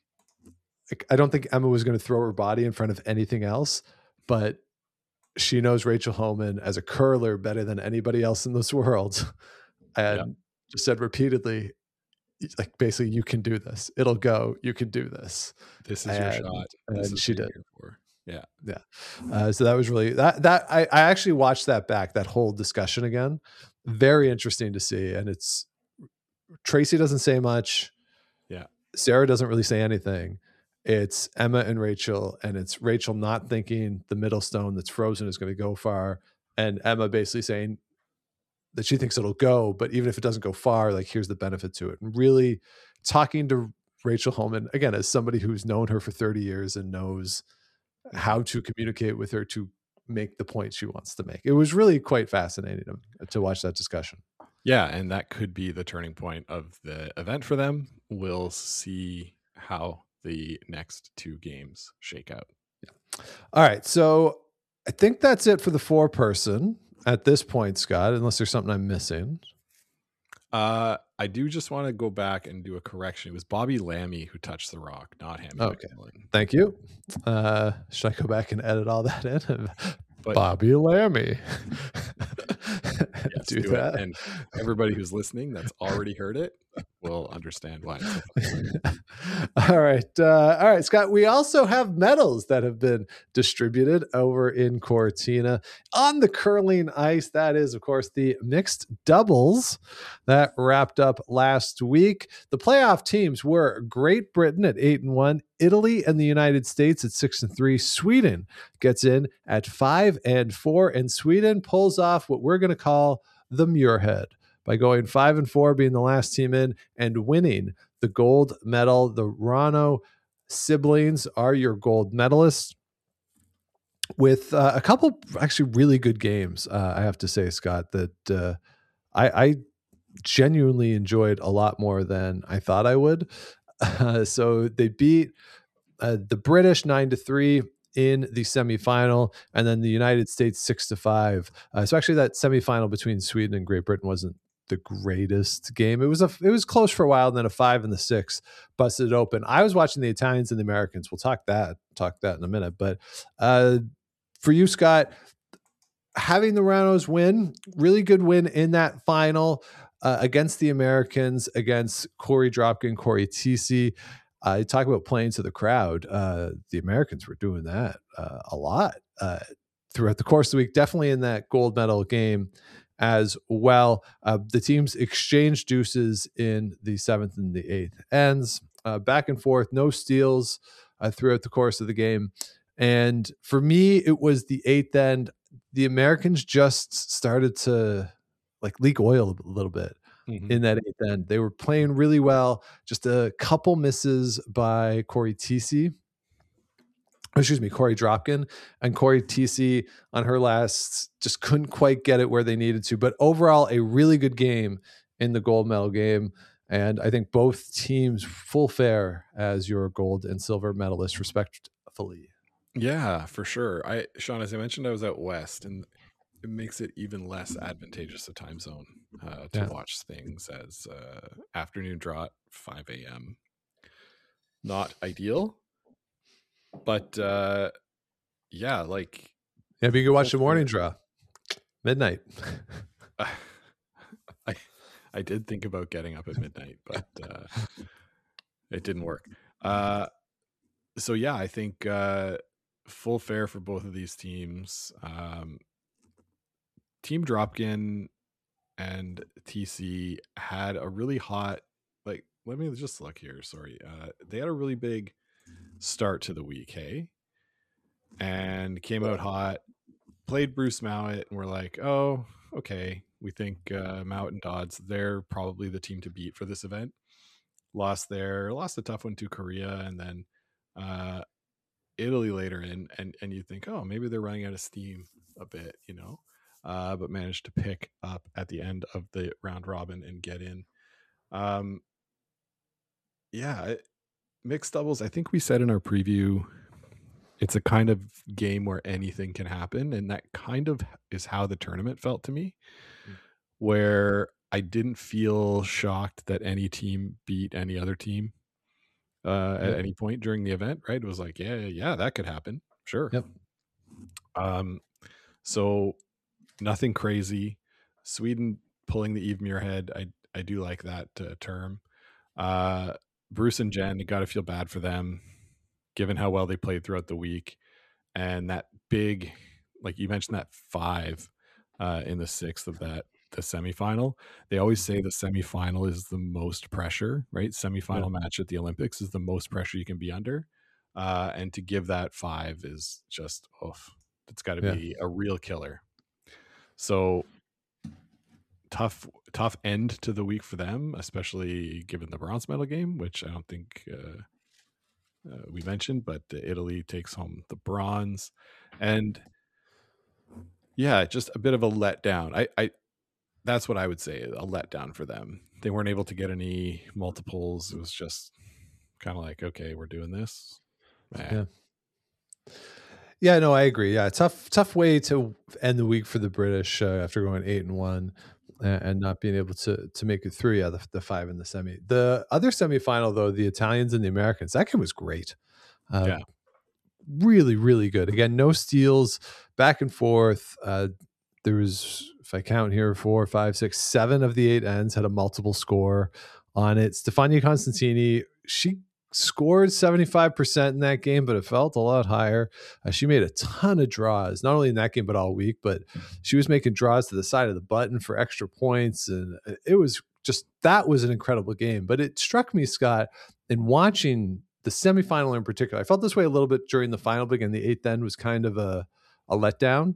E: I don't think Emma was going to throw her body in front of anything else, but she knows Rachel Homan as a curler better than anybody else in this world. And yeah. just said repeatedly, like, basically, you can do this. It'll go. You can do this.
F: This is
E: and,
F: your shot. This
E: and
F: is
E: she did.
F: Yeah.
E: Yeah. Uh, so that was really that, that I, I actually watched that back, that whole discussion again. Very interesting to see. And it's Tracy doesn't say much.
F: Yeah.
E: Sarah doesn't really say anything. It's Emma and Rachel, and it's Rachel not thinking the middle stone that's frozen is going to go far, and Emma basically saying that she thinks it'll go, but even if it doesn't go far, like, here's the benefit to it. And really talking to Rachel Homan, again, as somebody who's known her for thirty years and knows how to communicate with her to make the point she wants to make. It was really quite fascinating to, to watch that discussion.
F: Yeah, and that could be the turning point of the event for them. We'll see how the next two games shake out.
E: Yeah. All right. So I think that's it for the four person at this point, Scott, unless there's something I'm missing.
F: Uh, I do just want to go back and do a correction. It was Bobby Lammy who touched the rock, not Hammy
E: okay.
F: McMillan.
E: Thank you. Uh, should I go back and edit all that in?
F: But,
E: Bobby Lammy.
F: Yes,
E: do,
F: do
E: that.
F: It. And everybody who's listening that's already heard it will understand why.
E: all right. Uh, all right, Scott. We also have medals that have been distributed over in Cortina on the curling ice. That is, of course, the mixed doubles that wrapped up last week. The playoff teams were Great Britain at eight and one, Italy and the United States at six and three. Sweden gets in at five and four, and Sweden pulls off what we're going to call the Muirhead by going five and four, being the last team in and winning the gold medal. The Rano siblings are your gold medalists with uh, a couple actually really good games. Uh, I have to say, Scott, that uh, I, I genuinely enjoyed a lot more than I thought I would. Uh, so they beat uh, the British nine to three in the semifinal, and then the United States six to five. Uh, so actually, that semifinal between Sweden and Great Britain wasn't the greatest game. It was a it was close for a while, and then a five and the six busted it open. I was watching the Italians and the Americans. We'll talk that talk that in a minute. But uh, for you, Scott, having the Rhinos win, really good win in that final uh, against the Americans, against Corey Dropkin, Corey Tisi. Uh, you talk about playing to the crowd. Uh, the Americans were doing that uh, a lot uh, throughout the course of the week, definitely in that gold medal game as well. Uh, the teams exchanged deuces in the seventh and the eighth ends, uh, back and forth, no steals uh, throughout the course of the game. And for me, it was the eighth end. The Americans just started to like leak oil a little bit. Mm-hmm. In that eighth end, they were playing really well. Just a couple misses by Corey Tisi, excuse me, Corey Dropkin, and Corey Tisi on her last just couldn't quite get it where they needed to. But overall, a really good game in the gold medal game, and I think both teams full fare as your gold and silver medalists, respectfully.
F: Yeah, for sure. I Sean, as I mentioned, I was out west, and it makes it even less advantageous a time zone uh, to yeah. watch things as uh, afternoon draw at five a.m. Not ideal, but uh, yeah, like
E: yeah, but you can watch the morning draw, midnight.
F: I I did think about getting up at midnight, but uh, it didn't work. Uh, so yeah, I think uh, full fare for both of these teams. Um, Team Dropkin and T C had a really hot, like, let me just look here. Sorry. Uh, they had a really big start to the week, hey? And came out hot, played Bruce Mouat, and we're like, oh, okay. We think uh, Mouat and Dodds, they're probably the team to beat for this event. Lost there, lost a tough one to Korea, and then uh, Italy later in. And, and you think, oh, maybe they're running out of steam a bit, you know? Uh, but managed to pick up at the end of the round robin and get in. Um, yeah, it, mixed doubles, I think we said in our preview, it's a kind of game where anything can happen. And that kind of is how the tournament felt to me, mm. where I didn't feel shocked that any team beat any other team uh, yep. at any point during the event, right? It was like, yeah, yeah, that could happen. Sure.
E: Yep.
F: Um, so nothing crazy. Sweden pulling the Eve Muirhead. I I do like that uh, term. Uh, Bruce and Jen, you got to feel bad for them, given how well they played throughout the week. And that big, like you mentioned, that five uh, in the sixth of that, the semifinal. They always say the semifinal is the most pressure, right? Semifinal yeah. match at the Olympics is the most pressure you can be under. Uh, and to give that five is just, oh, it's got to yeah. be a real killer. So tough, tough end to the week for them, especially given the bronze medal game, which I don't think uh, uh, we mentioned, but Italy takes home the bronze. And yeah, just a bit of a letdown. I, I, that's what I would say, a letdown for them. They weren't able to get any multiples. It was just kind of like, okay, we're doing this. Man.
E: Yeah. Yeah, no, I agree. Yeah, tough, tough way to end the week for the British uh, after going eight and one and, and not being able to to make it through. Yeah, the, the five in the semi. The other semifinal, though, the Italians and the Americans, that game was great. Uh,
F: yeah,
E: really, really good. Again, no steals, back and forth. Uh, there was, if I count here, four, five, six, seven of the eight ends had a multiple score on it. Stefania Constantini, she scored seventy-five percent in that game, but it felt a lot higher. Uh, she made a ton of draws, not only in that game, but all week, but she was making draws to the side of the button for extra points. And it was just, that was an incredible game. But it struck me, Scott, in watching the semifinal in particular, I felt this way a little bit during the final, but again, the eighth end was kind of a, a letdown.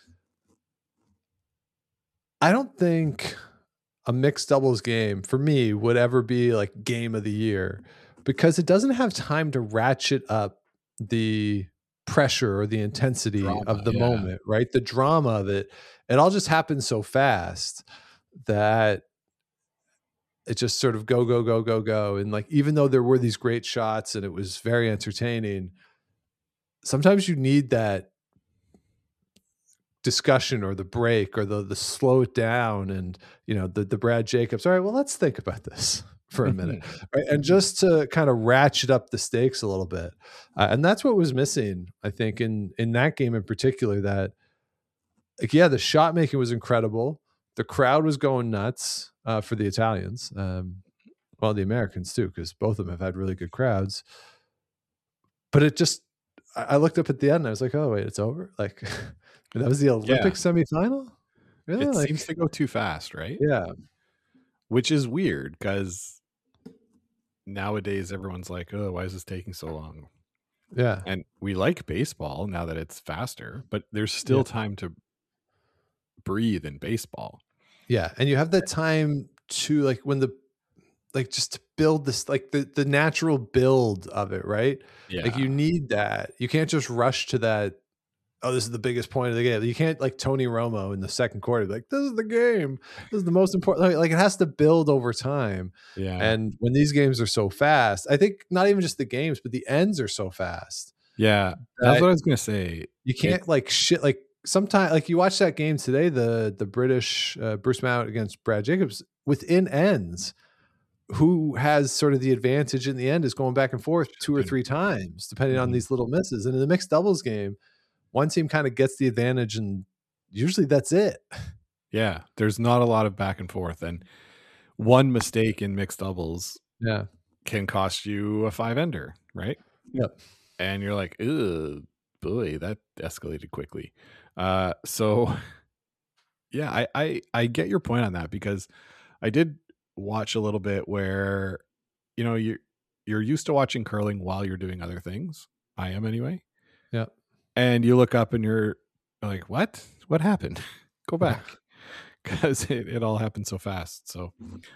E: I don't think a mixed doubles game for me would ever be like game of the year, because it doesn't have time to ratchet up the pressure or the intensity drama, of the yeah. moment, right? The drama of it. It all just happens so fast that it just sort of go, go, go, go, go. And like, even though there were these great shots and it was very entertaining, sometimes you need that discussion or the break or the the slow it down and you know the the Brad Jacobs. All right, well, let's think about this for a minute, right? And just to kind of ratchet up the stakes a little bit, uh, and that's what was missing, I think, in in that game in particular. That like yeah, the shot making was incredible. The crowd was going nuts uh, for the Italians, um, well, the Americans too, because both of them have had really good crowds. But it just, I looked up at the end and I was like, oh wait, it's over. Like. That was the Olympic yeah. semifinal? Really?
F: It
E: like,
F: seems to go too fast, right?
E: Yeah.
F: Which is weird because nowadays everyone's like, oh, why is this taking so long?
E: Yeah.
F: And we like baseball now that it's faster, but there's still yeah. time to breathe in baseball.
E: Yeah. And you have that time to like when the, like just to build this, like the, the natural build of it, right?
F: Yeah.
E: Like you need that. You can't just rush to that. Oh, this is the biggest point of the game. You can't like Tony Romo in the second quarter, like this is the game. This is the most important. Like, like it has to build over time.
F: Yeah.
E: And when these games are so fast, I think not even just the games, but the ends are so fast.
F: Yeah. That's what I was going to say.
E: You can't it, like shit. Like sometimes, like you watch that game today, the, the British uh, Bruce Mount against Brad Jacobs within ends, who has sort of the advantage in the end is going back and forth two or three times, depending mm-hmm. on these little misses. And in the mixed doubles game, one team kind of gets the advantage and usually that's it.
F: Yeah. There's not a lot of back and forth. And one mistake in mixed doubles
E: yeah.
F: can cost you a five ender, right?
E: Yep.
F: And you're like, ugh, boy, that escalated quickly. Uh, so yeah, I, I, I get your point on that because I did watch a little bit where, you know, you you're used to watching curling while you're doing other things. I am anyway.
E: Yeah.
F: And you look up and you're like, what? What happened? Go back. Because it, it all happened so fast. So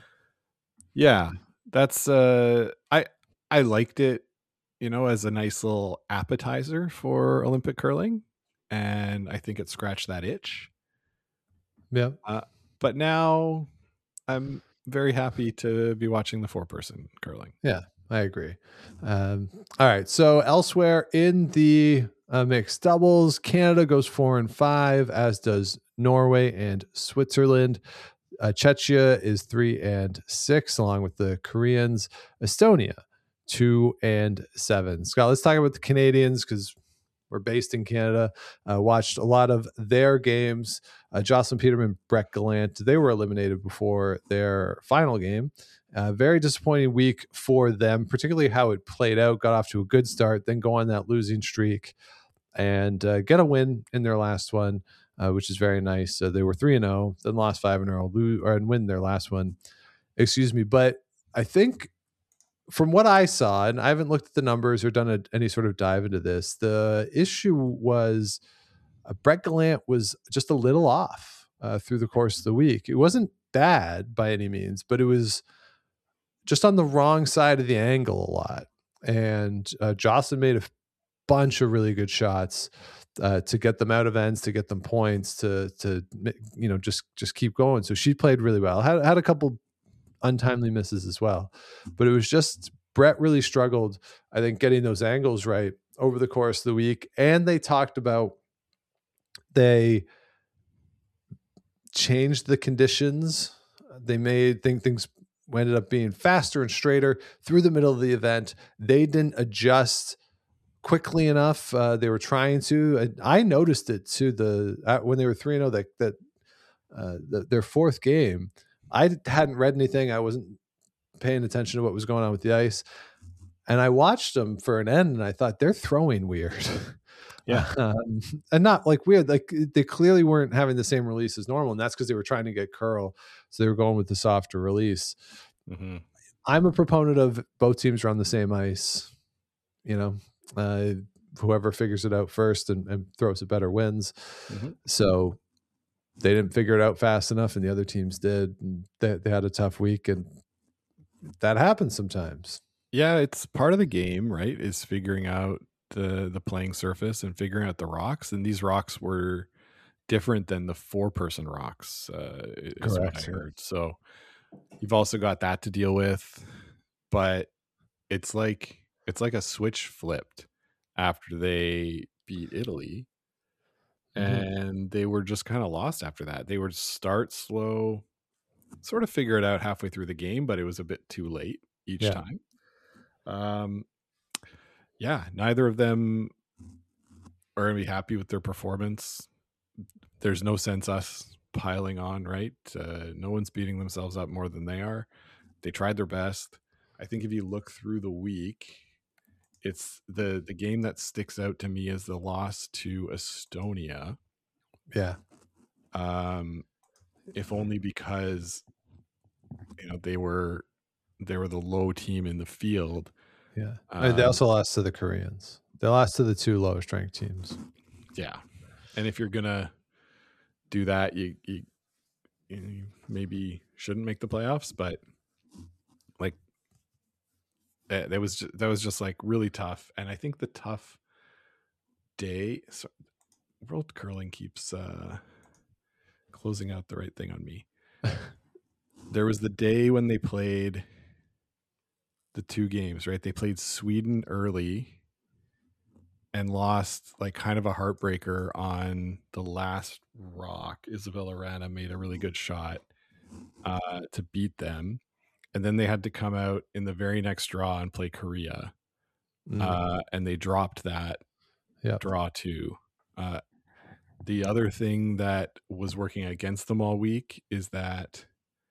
F: yeah, that's uh I I liked it, you know, as a nice little appetizer for Olympic curling. And I think it scratched that itch.
E: Yeah.
F: Uh, but now I'm very happy to be watching the four person curling.
E: Yeah, I agree. Um, all right. So elsewhere in the Uh, mixed doubles, Canada goes four and five, as does Norway and Switzerland. Uh, Czechia is three and six, along with the Koreans. Estonia, two and seven. Scott, let's talk about the Canadians because we're based in Canada. Uh, watched a lot of their games. Uh, Jocelyn Peterman, Brett Gallant, they were eliminated before their final game. Uh, very disappointing week for them, particularly how it played out. Got off to a good start, then go on that losing streak and uh, get a win in their last one, uh, which is very nice. So they were three and zero, then lost five in a row, lose or and win their last one. Excuse me, but I think from what I saw, and I haven't looked at the numbers or done a, any sort of dive into this, the issue was uh, Brett Gallant was just a little off uh, through the course of the week. It wasn't bad by any means, but it was just on the wrong side of the angle a lot. And uh, Jocelyn made a bunch of really good shots uh, to get them out of ends, to get them points, to to you know just just keep going. So she played really well. Had had a couple untimely misses as well, but it was just Brett really struggled, I think, getting those angles right over the course of the week. And they talked about they changed the conditions. They made think things ended up being faster and straighter through the middle of the event. They didn't adjust quickly enough. Uh, they were trying to. I, I noticed it too. The uh, when they were three and zero, that that uh, the, their fourth game, I hadn't read anything. I wasn't paying attention to what was going on with the ice, and I watched them for an end, and I thought they're throwing weird.
F: Yeah,
E: um, and not like weird. Like they clearly weren't having the same release as normal, and that's because they were trying to get curl, so they were going with the softer release.
F: Mm-hmm.
E: I'm a proponent of both teams are on the same ice. You know. Uh, whoever figures it out first and, and throws it better wins. Mm-hmm. So they didn't figure it out fast enough, and the other teams did. And they, they had a tough week, and that happens sometimes.
F: Yeah, it's part of the game, right? Is figuring out the the playing surface and figuring out the rocks. And these rocks were different than the four person rocks. Uh, is
E: Correct,
F: what I heard. So you've also got that to deal with, but it's like. It's like a switch flipped after they beat Italy. and they were just kind of lost after that. They would start slow, sort of figure it out halfway through the game, but it was a bit too late each
E: Yeah.
F: time. Um, yeah, neither of them are going to be happy with their performance. There's no sense us piling on, right? Uh, no one's beating themselves up more than they are. They tried their best. I think if you look through the week, it's the the game that sticks out to me is the loss to Estonia.
E: Yeah.
F: Um, if only because you know they were they were the low team in the field.
E: Yeah. I mean, they
F: Um,
E: also lost to the Koreans. They lost to the two lowest ranked teams.
F: Yeah, and if you're gonna do that, you you, you maybe shouldn't make the playoffs, but like that, that was just, that was just like really tough. And I think the tough day. So, World Curling keeps uh, closing out the right thing on me. There was the day when they played the two games, right? They played Sweden early and lost like kind of a heartbreaker on the last rock. Isabella Rana made a really good shot uh, to beat them. And then they had to come out in the very next draw and play Korea.
E: Mm.
F: Uh, and they dropped that
E: Yep.
F: draw too. Uh, the other thing that was working against them all week is that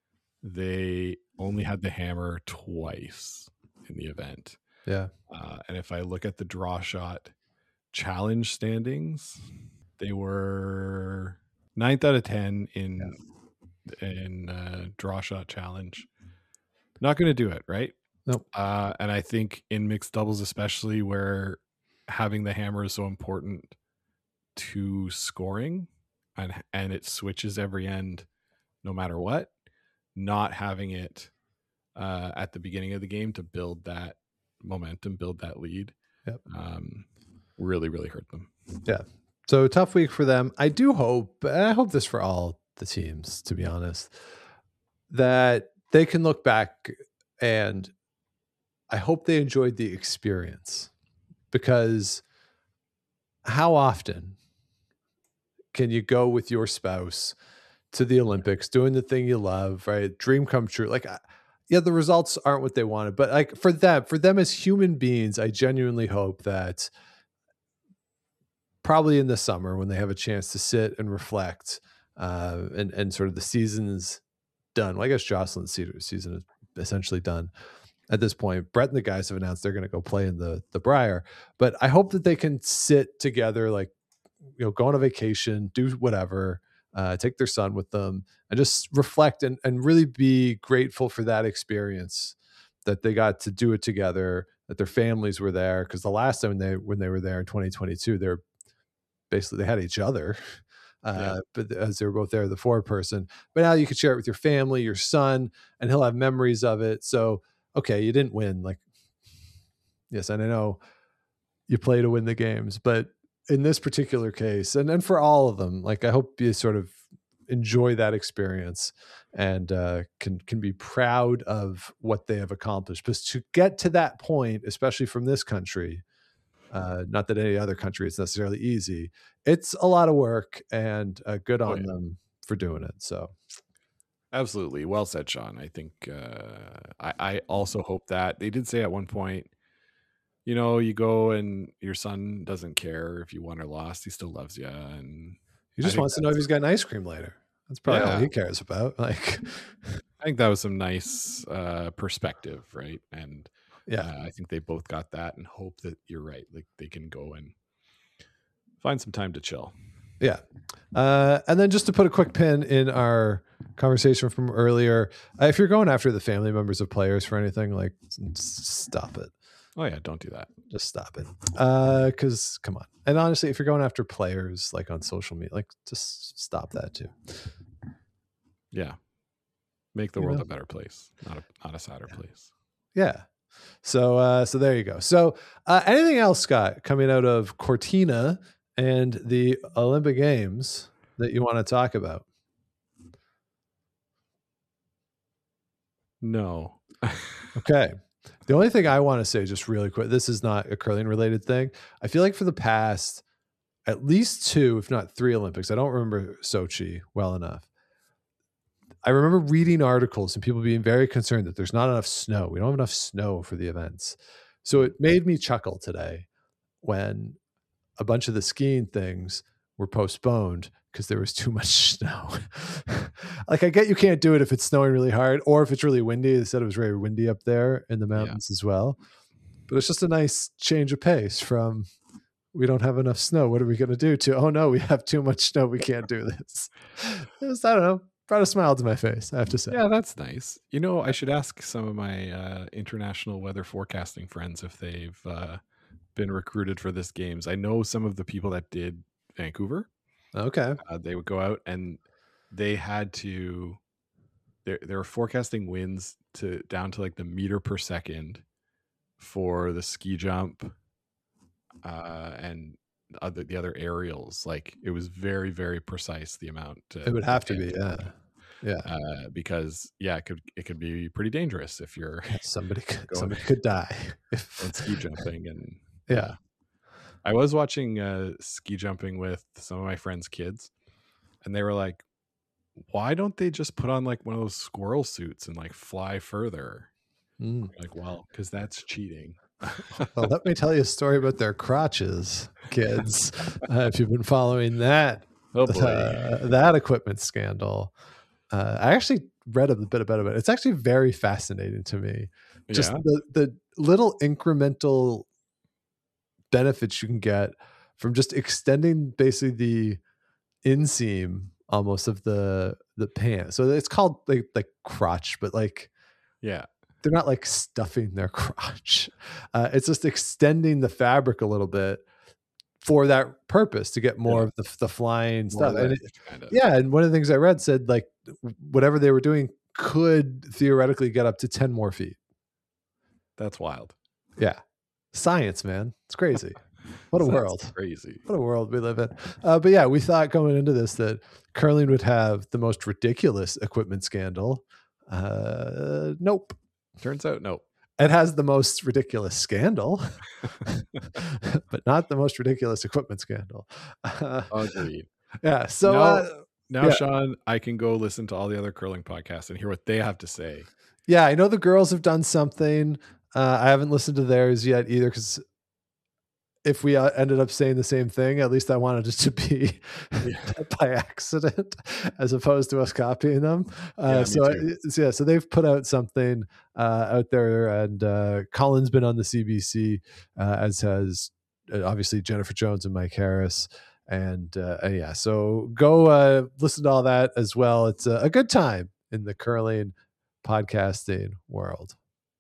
F: they only had the hammer twice in the event.
E: Yeah.
F: Uh, and if I look at the draw shot challenge standings, they were ninth out of ten in in uh, draw shot challenge. Not going to do it, right?
E: Nope.
F: Uh, and I think in mixed doubles, especially where having the hammer is so important to scoring, and and it switches every end, no matter what. Not having it uh, at the beginning of the game to build that momentum, build that lead,
E: Yep.
F: um, really, really hurt them.
E: Yeah. So tough week for them. I do hope, and I hope this for all the teams, to be honest, that they can look back, and I hope they enjoyed the experience, because how often can you go with your spouse to the Olympics doing the thing you love, right? Dream come true. Like, yeah, the results aren't what they wanted, but like for them, for them as human beings, I genuinely hope that probably in the summer when they have a chance to sit and reflect, uh, and, and sort of the season's done. Well, I guess Jocelyn's season is essentially done at this point. Brett and the guys have announced they're going to go play in the, the Briar, but I hope that they can sit together, like, you know, go on a vacation, do whatever, uh, take their son with them, and just reflect and, and really be grateful for that experience, that they got to do it together, that their families were there. Cause the last time they, when they were there in twenty twenty-two, they're basically, they had each other, uh, yeah. but as they were both there, the four person, but now you could share it with your family, your son, and he'll have memories of it. So, okay, you didn't win. Like, yes, and I know you play to win the games, but in this particular case, and then for all of them, like, I hope you sort of enjoy that experience and uh, can can be proud of what they have accomplished. Because to get to that point, especially from this country, uh, not that any other country is necessarily easy, it's a lot of work, and uh, good on oh, yeah. them for doing it. So,
F: absolutely, well said, Sean. I think uh, I, I also hope that they did say at one point, you know, you go and your son doesn't care if you won or lost. He still loves you. And
E: he just wants to know if he's got an ice cream later. That's probably yeah. all he cares about. Like,
F: I think that was some nice uh, perspective, right? And
E: yeah,
F: uh, I think they both got that, and hope that you're right. Like, they can go and find some time to chill.
E: Yeah. Uh, and then just to put a quick pin in our conversation from earlier, uh, if you're going after the family members of players for anything, like, stop it.
F: Oh yeah, don't do that.
E: Just stop it. Uh, cause come on. And honestly, if you're going after players like on social media, like, just stop that too.
F: Yeah. Make the you world know? a better place, not a not a sadder
E: yeah.
F: place.
E: Yeah. So uh so there you go. So uh anything else, Scott, coming out of Cortina and the Olympic Games that you want to talk about?
F: No.
E: Okay. The only thing I want to say just really quick, this is not a curling related thing. I feel like for the past, at least two, if not three Olympics. I don't remember Sochi well enough. I remember reading articles and people being very concerned that there's not enough snow. We don't have enough snow for the events. So it made me chuckle today when a bunch of the skiing things were postponed because there was too much snow. Like, I get you can't do it if it's snowing really hard or if it's really windy. They said it was very windy up there in the mountains yeah. as well. But it's just a nice change of pace from we don't have enough snow. What are we going to do to, oh no, we have too much snow. We can't do this. It was, I don't know, brought a smile to my face, I have to say.
F: Yeah, that's nice. You know, I should ask some of my uh, international weather forecasting friends if they've uh, been recruited for this games. I know some of the people that did Vancouver.
E: Okay.
F: Uh, they would go out and they had to, they they were forecasting winds to down to like the meter per second for the ski jump uh, and other the other aerials. Like, it was very, very precise, the amount. To,
E: it would have to be, yeah. Yeah.
F: Uh, because yeah, it could it could be pretty dangerous if you're
E: somebody could, somebody could die if
F: and ski jumping and
E: yeah.
F: Uh, I was watching uh, ski jumping with some of my friends' kids, and they were like, "Why don't they just put on like one of those squirrel suits and like fly further?"
E: Mm.
F: Like, well, because that's cheating.
E: Well, let me tell you a story about their crotches, kids. Uh, if you've been following that,
F: oh boy.
E: Uh, that equipment scandal. Uh, I actually read a bit about it. It's actually very fascinating to me. Just
F: yeah.
E: the, the little incremental benefits you can get from just extending basically the inseam almost of the the pant. So it's called like like crotch, but like
F: yeah,
E: they're not like stuffing their crotch. Uh, it's just extending the fabric a little bit for that purpose to get more yeah. of the, the flying more stuff. And it, kind of. Yeah, and one of the things I read said like whatever they were doing could theoretically get up to ten more feet.
F: That's wild.
E: Yeah. Science, man. It's crazy. What a
F: That's
E: world.
F: Crazy.
E: What a world we live in. Uh, but yeah, we thought going into this that curling would have the most ridiculous equipment scandal. Uh, nope.
F: Turns out, nope.
E: It has the most ridiculous scandal, but not the most ridiculous equipment scandal. Uh,
F: Agreed.
E: Yeah. So
F: now,
E: uh,
F: now
E: yeah.
F: Sean, I can go listen to all the other curling podcasts and hear what they have to say.
E: Yeah, I know the girls have done something. Uh, I haven't listened to theirs yet either, because if we uh, ended up saying the same thing, at least I wanted it to be yeah. by accident as opposed to us copying them. Uh, yeah, so, so yeah, so they've put out something uh, out there, and uh, Colin's been on the C B C, uh, as has uh, obviously Jennifer Jones and Mike Harris. And uh, yeah, so go uh, listen to all that as well. It's a, a good time in the curling podcasting world.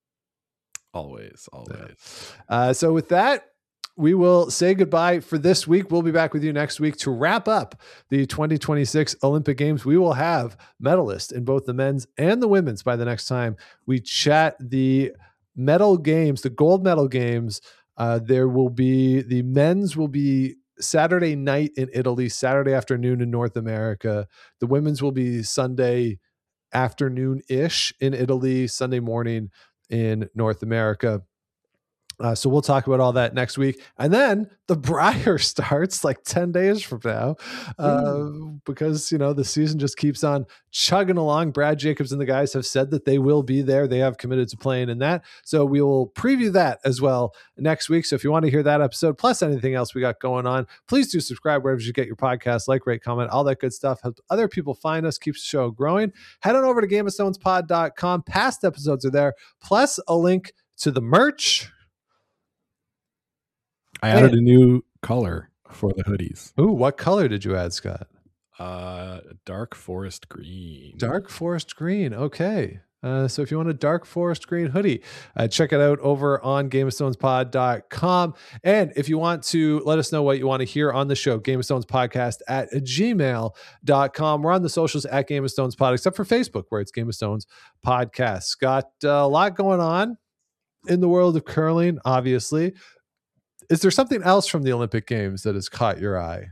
F: Always, always.
E: Yeah. Uh, so with that, we will say goodbye for this week. We'll be back with you next week to wrap up the twenty twenty-six Olympic Games. We will have medalists in both the men's and the women's by the next time we chat. The medal games, the gold medal games, uh, there will be, the men's will be Saturday night in Italy, Saturday afternoon in North America. The women's will be Sunday afternoon-ish in Italy, Sunday morning in North America. Uh, so we'll talk about all that next week. And then the Brier starts like ten days from now, uh, because, you know, the season just keeps on chugging along. Brad Jacobs and the guys have said that they will be there. They have committed to playing in that. So we will preview that as well next week. So if you want to hear that episode, plus anything else we got going on, please do subscribe wherever you get your podcast, like, rate, comment, all that good stuff. Help other people find us, keeps the show growing. Head on over to game of stones pod dot com. Past episodes are there, plus a link to the merch.
F: I added a new color for the hoodies.
E: Ooh, what color did you add, Scott?
F: Uh, dark forest green.
E: Dark forest green. Okay. Uh, so if you want a dark forest green hoodie, uh, check it out over on game of stones pod dot com. And if you want to let us know what you want to hear on the show, Game of Stones podcast at gmail dot com. We're on the socials at Game of Stones Pod, except for Facebook, where it's Game of Stones Podcast. Got uh, a lot going on in the world of curling, obviously. Is there something else from the Olympic Games that has caught your eye?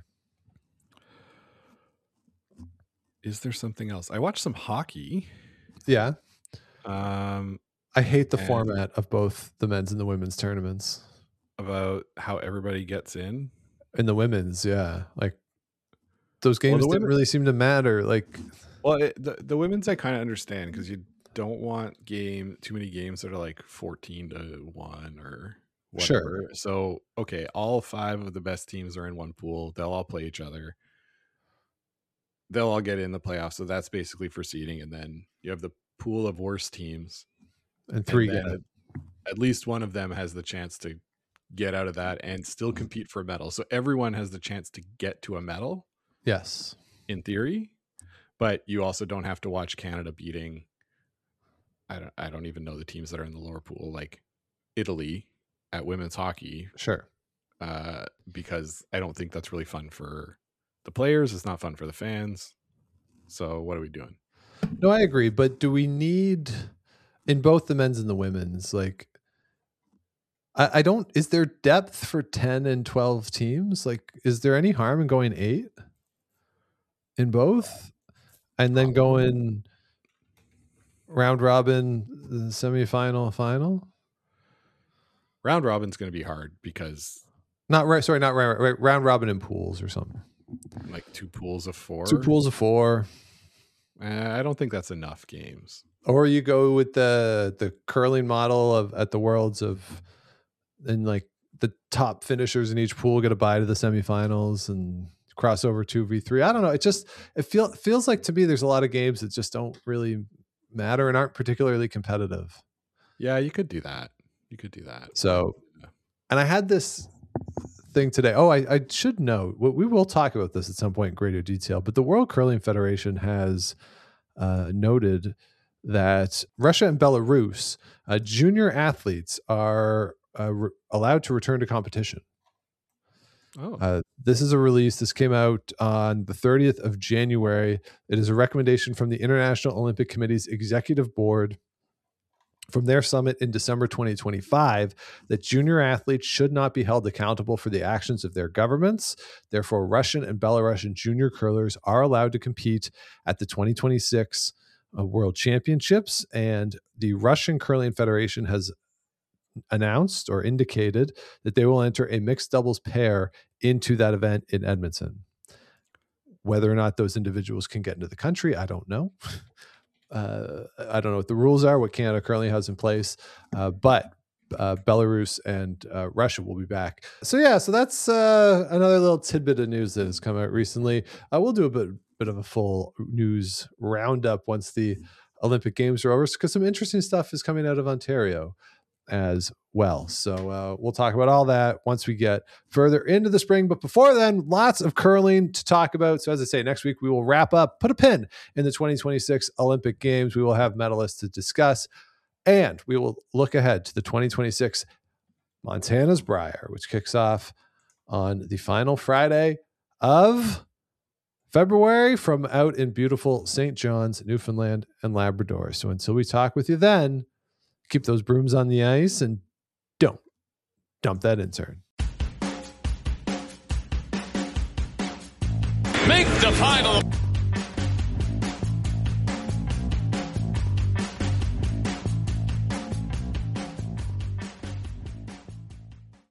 F: Is there something else? I watched some hockey.
E: Yeah.
F: Um,
E: I hate the format of both the men's and the women's tournaments.
F: About how everybody gets in.
E: in the women's, yeah, like those games
F: Well, the
E: didn't
F: women-
E: really seem to matter. Like,
F: Well, it, the the women's I kind of understand because you don't want game too many games that are like fourteen to one or whatever.
E: Sure.
F: So okay, all five of the best teams are in one pool. They'll all play each other. They'll all get in the playoffs. So that's basically for seeding, and then you have the pool of worst teams.
E: and three
F: and
E: get
F: then
E: it.
F: at least one of them has the chance to get out of that and still compete for a medal. So everyone has the chance to get to a medal
E: Yes.
F: in theory, but you also don't have to watch Canada beating I don't I don't even know the teams that are in the lower pool, like Italy at women's hockey,
E: Sure.
F: uh, because I don't think that's really fun for the players. It's not fun for the fans. So what are we doing?
E: No, I agree. But do we need in both the men's and the women's, like, I, I don't, is there depth for ten and twelve teams? Like, is there any harm in going eight in both and then going round robin, semifinal, final?
F: Round robin's going to be hard because
E: Not right. Sorry, not right, right. Round robin in pools or something.
F: like two pools of four.
E: Two pools of four.
F: Uh, I don't think that's enough games.
E: Or you go with the the curling model of at the Worlds of, and like the top finishers in each pool get a bye to the semifinals and crossover two v three. I don't know. It just it feel feels like to me there's a lot of games that just don't really matter and aren't particularly competitive.
F: Yeah, you could do that. You could do that.
E: So, and I had this thing today. Oh, I, I should know. We we will talk about this at some point in greater detail. But the World Curling Federation has uh, noted that Russia and Belarus uh, junior athletes are uh, re- allowed to return to competition.
F: Oh,
E: Uh, this is a release. This came out on the thirtieth of January. It is a recommendation from the International Olympic Committee's executive board from their summit in December twenty twenty-five that junior athletes should not be held accountable for the actions of their governments. Therefore, Russian and Belarusian junior curlers are allowed to compete at the twenty twenty-six uh, World Championships, and the Russian Curling Federation has announced or indicated that they will enter a mixed doubles pair into that event in Edmonton. Whether or not those individuals can get into the country, I don't know. Uh, I don't know what the rules are, what Canada currently has in place, uh, but uh, Belarus and uh, Russia will be back. So yeah, so that's uh, another little tidbit of news that has come out recently. Uh, we'll do a bit, bit of a full news roundup once the Olympic Games are over, because some interesting stuff is coming out of Ontario as well. So uh, we'll talk about all that once we get further into the spring. But before then, lots of curling to talk about. So as I say, next week we will wrap up, put a pin in the twenty twenty-six Olympic Games. We will have medalists to discuss, and we will look ahead to the twenty twenty-six Montana's Brier, which kicks off on the final Friday of February from out in beautiful Saint John's, Newfoundland and Labrador. So until we talk with you then, keep those brooms on the ice and don't dump that intern.
D: Make the final.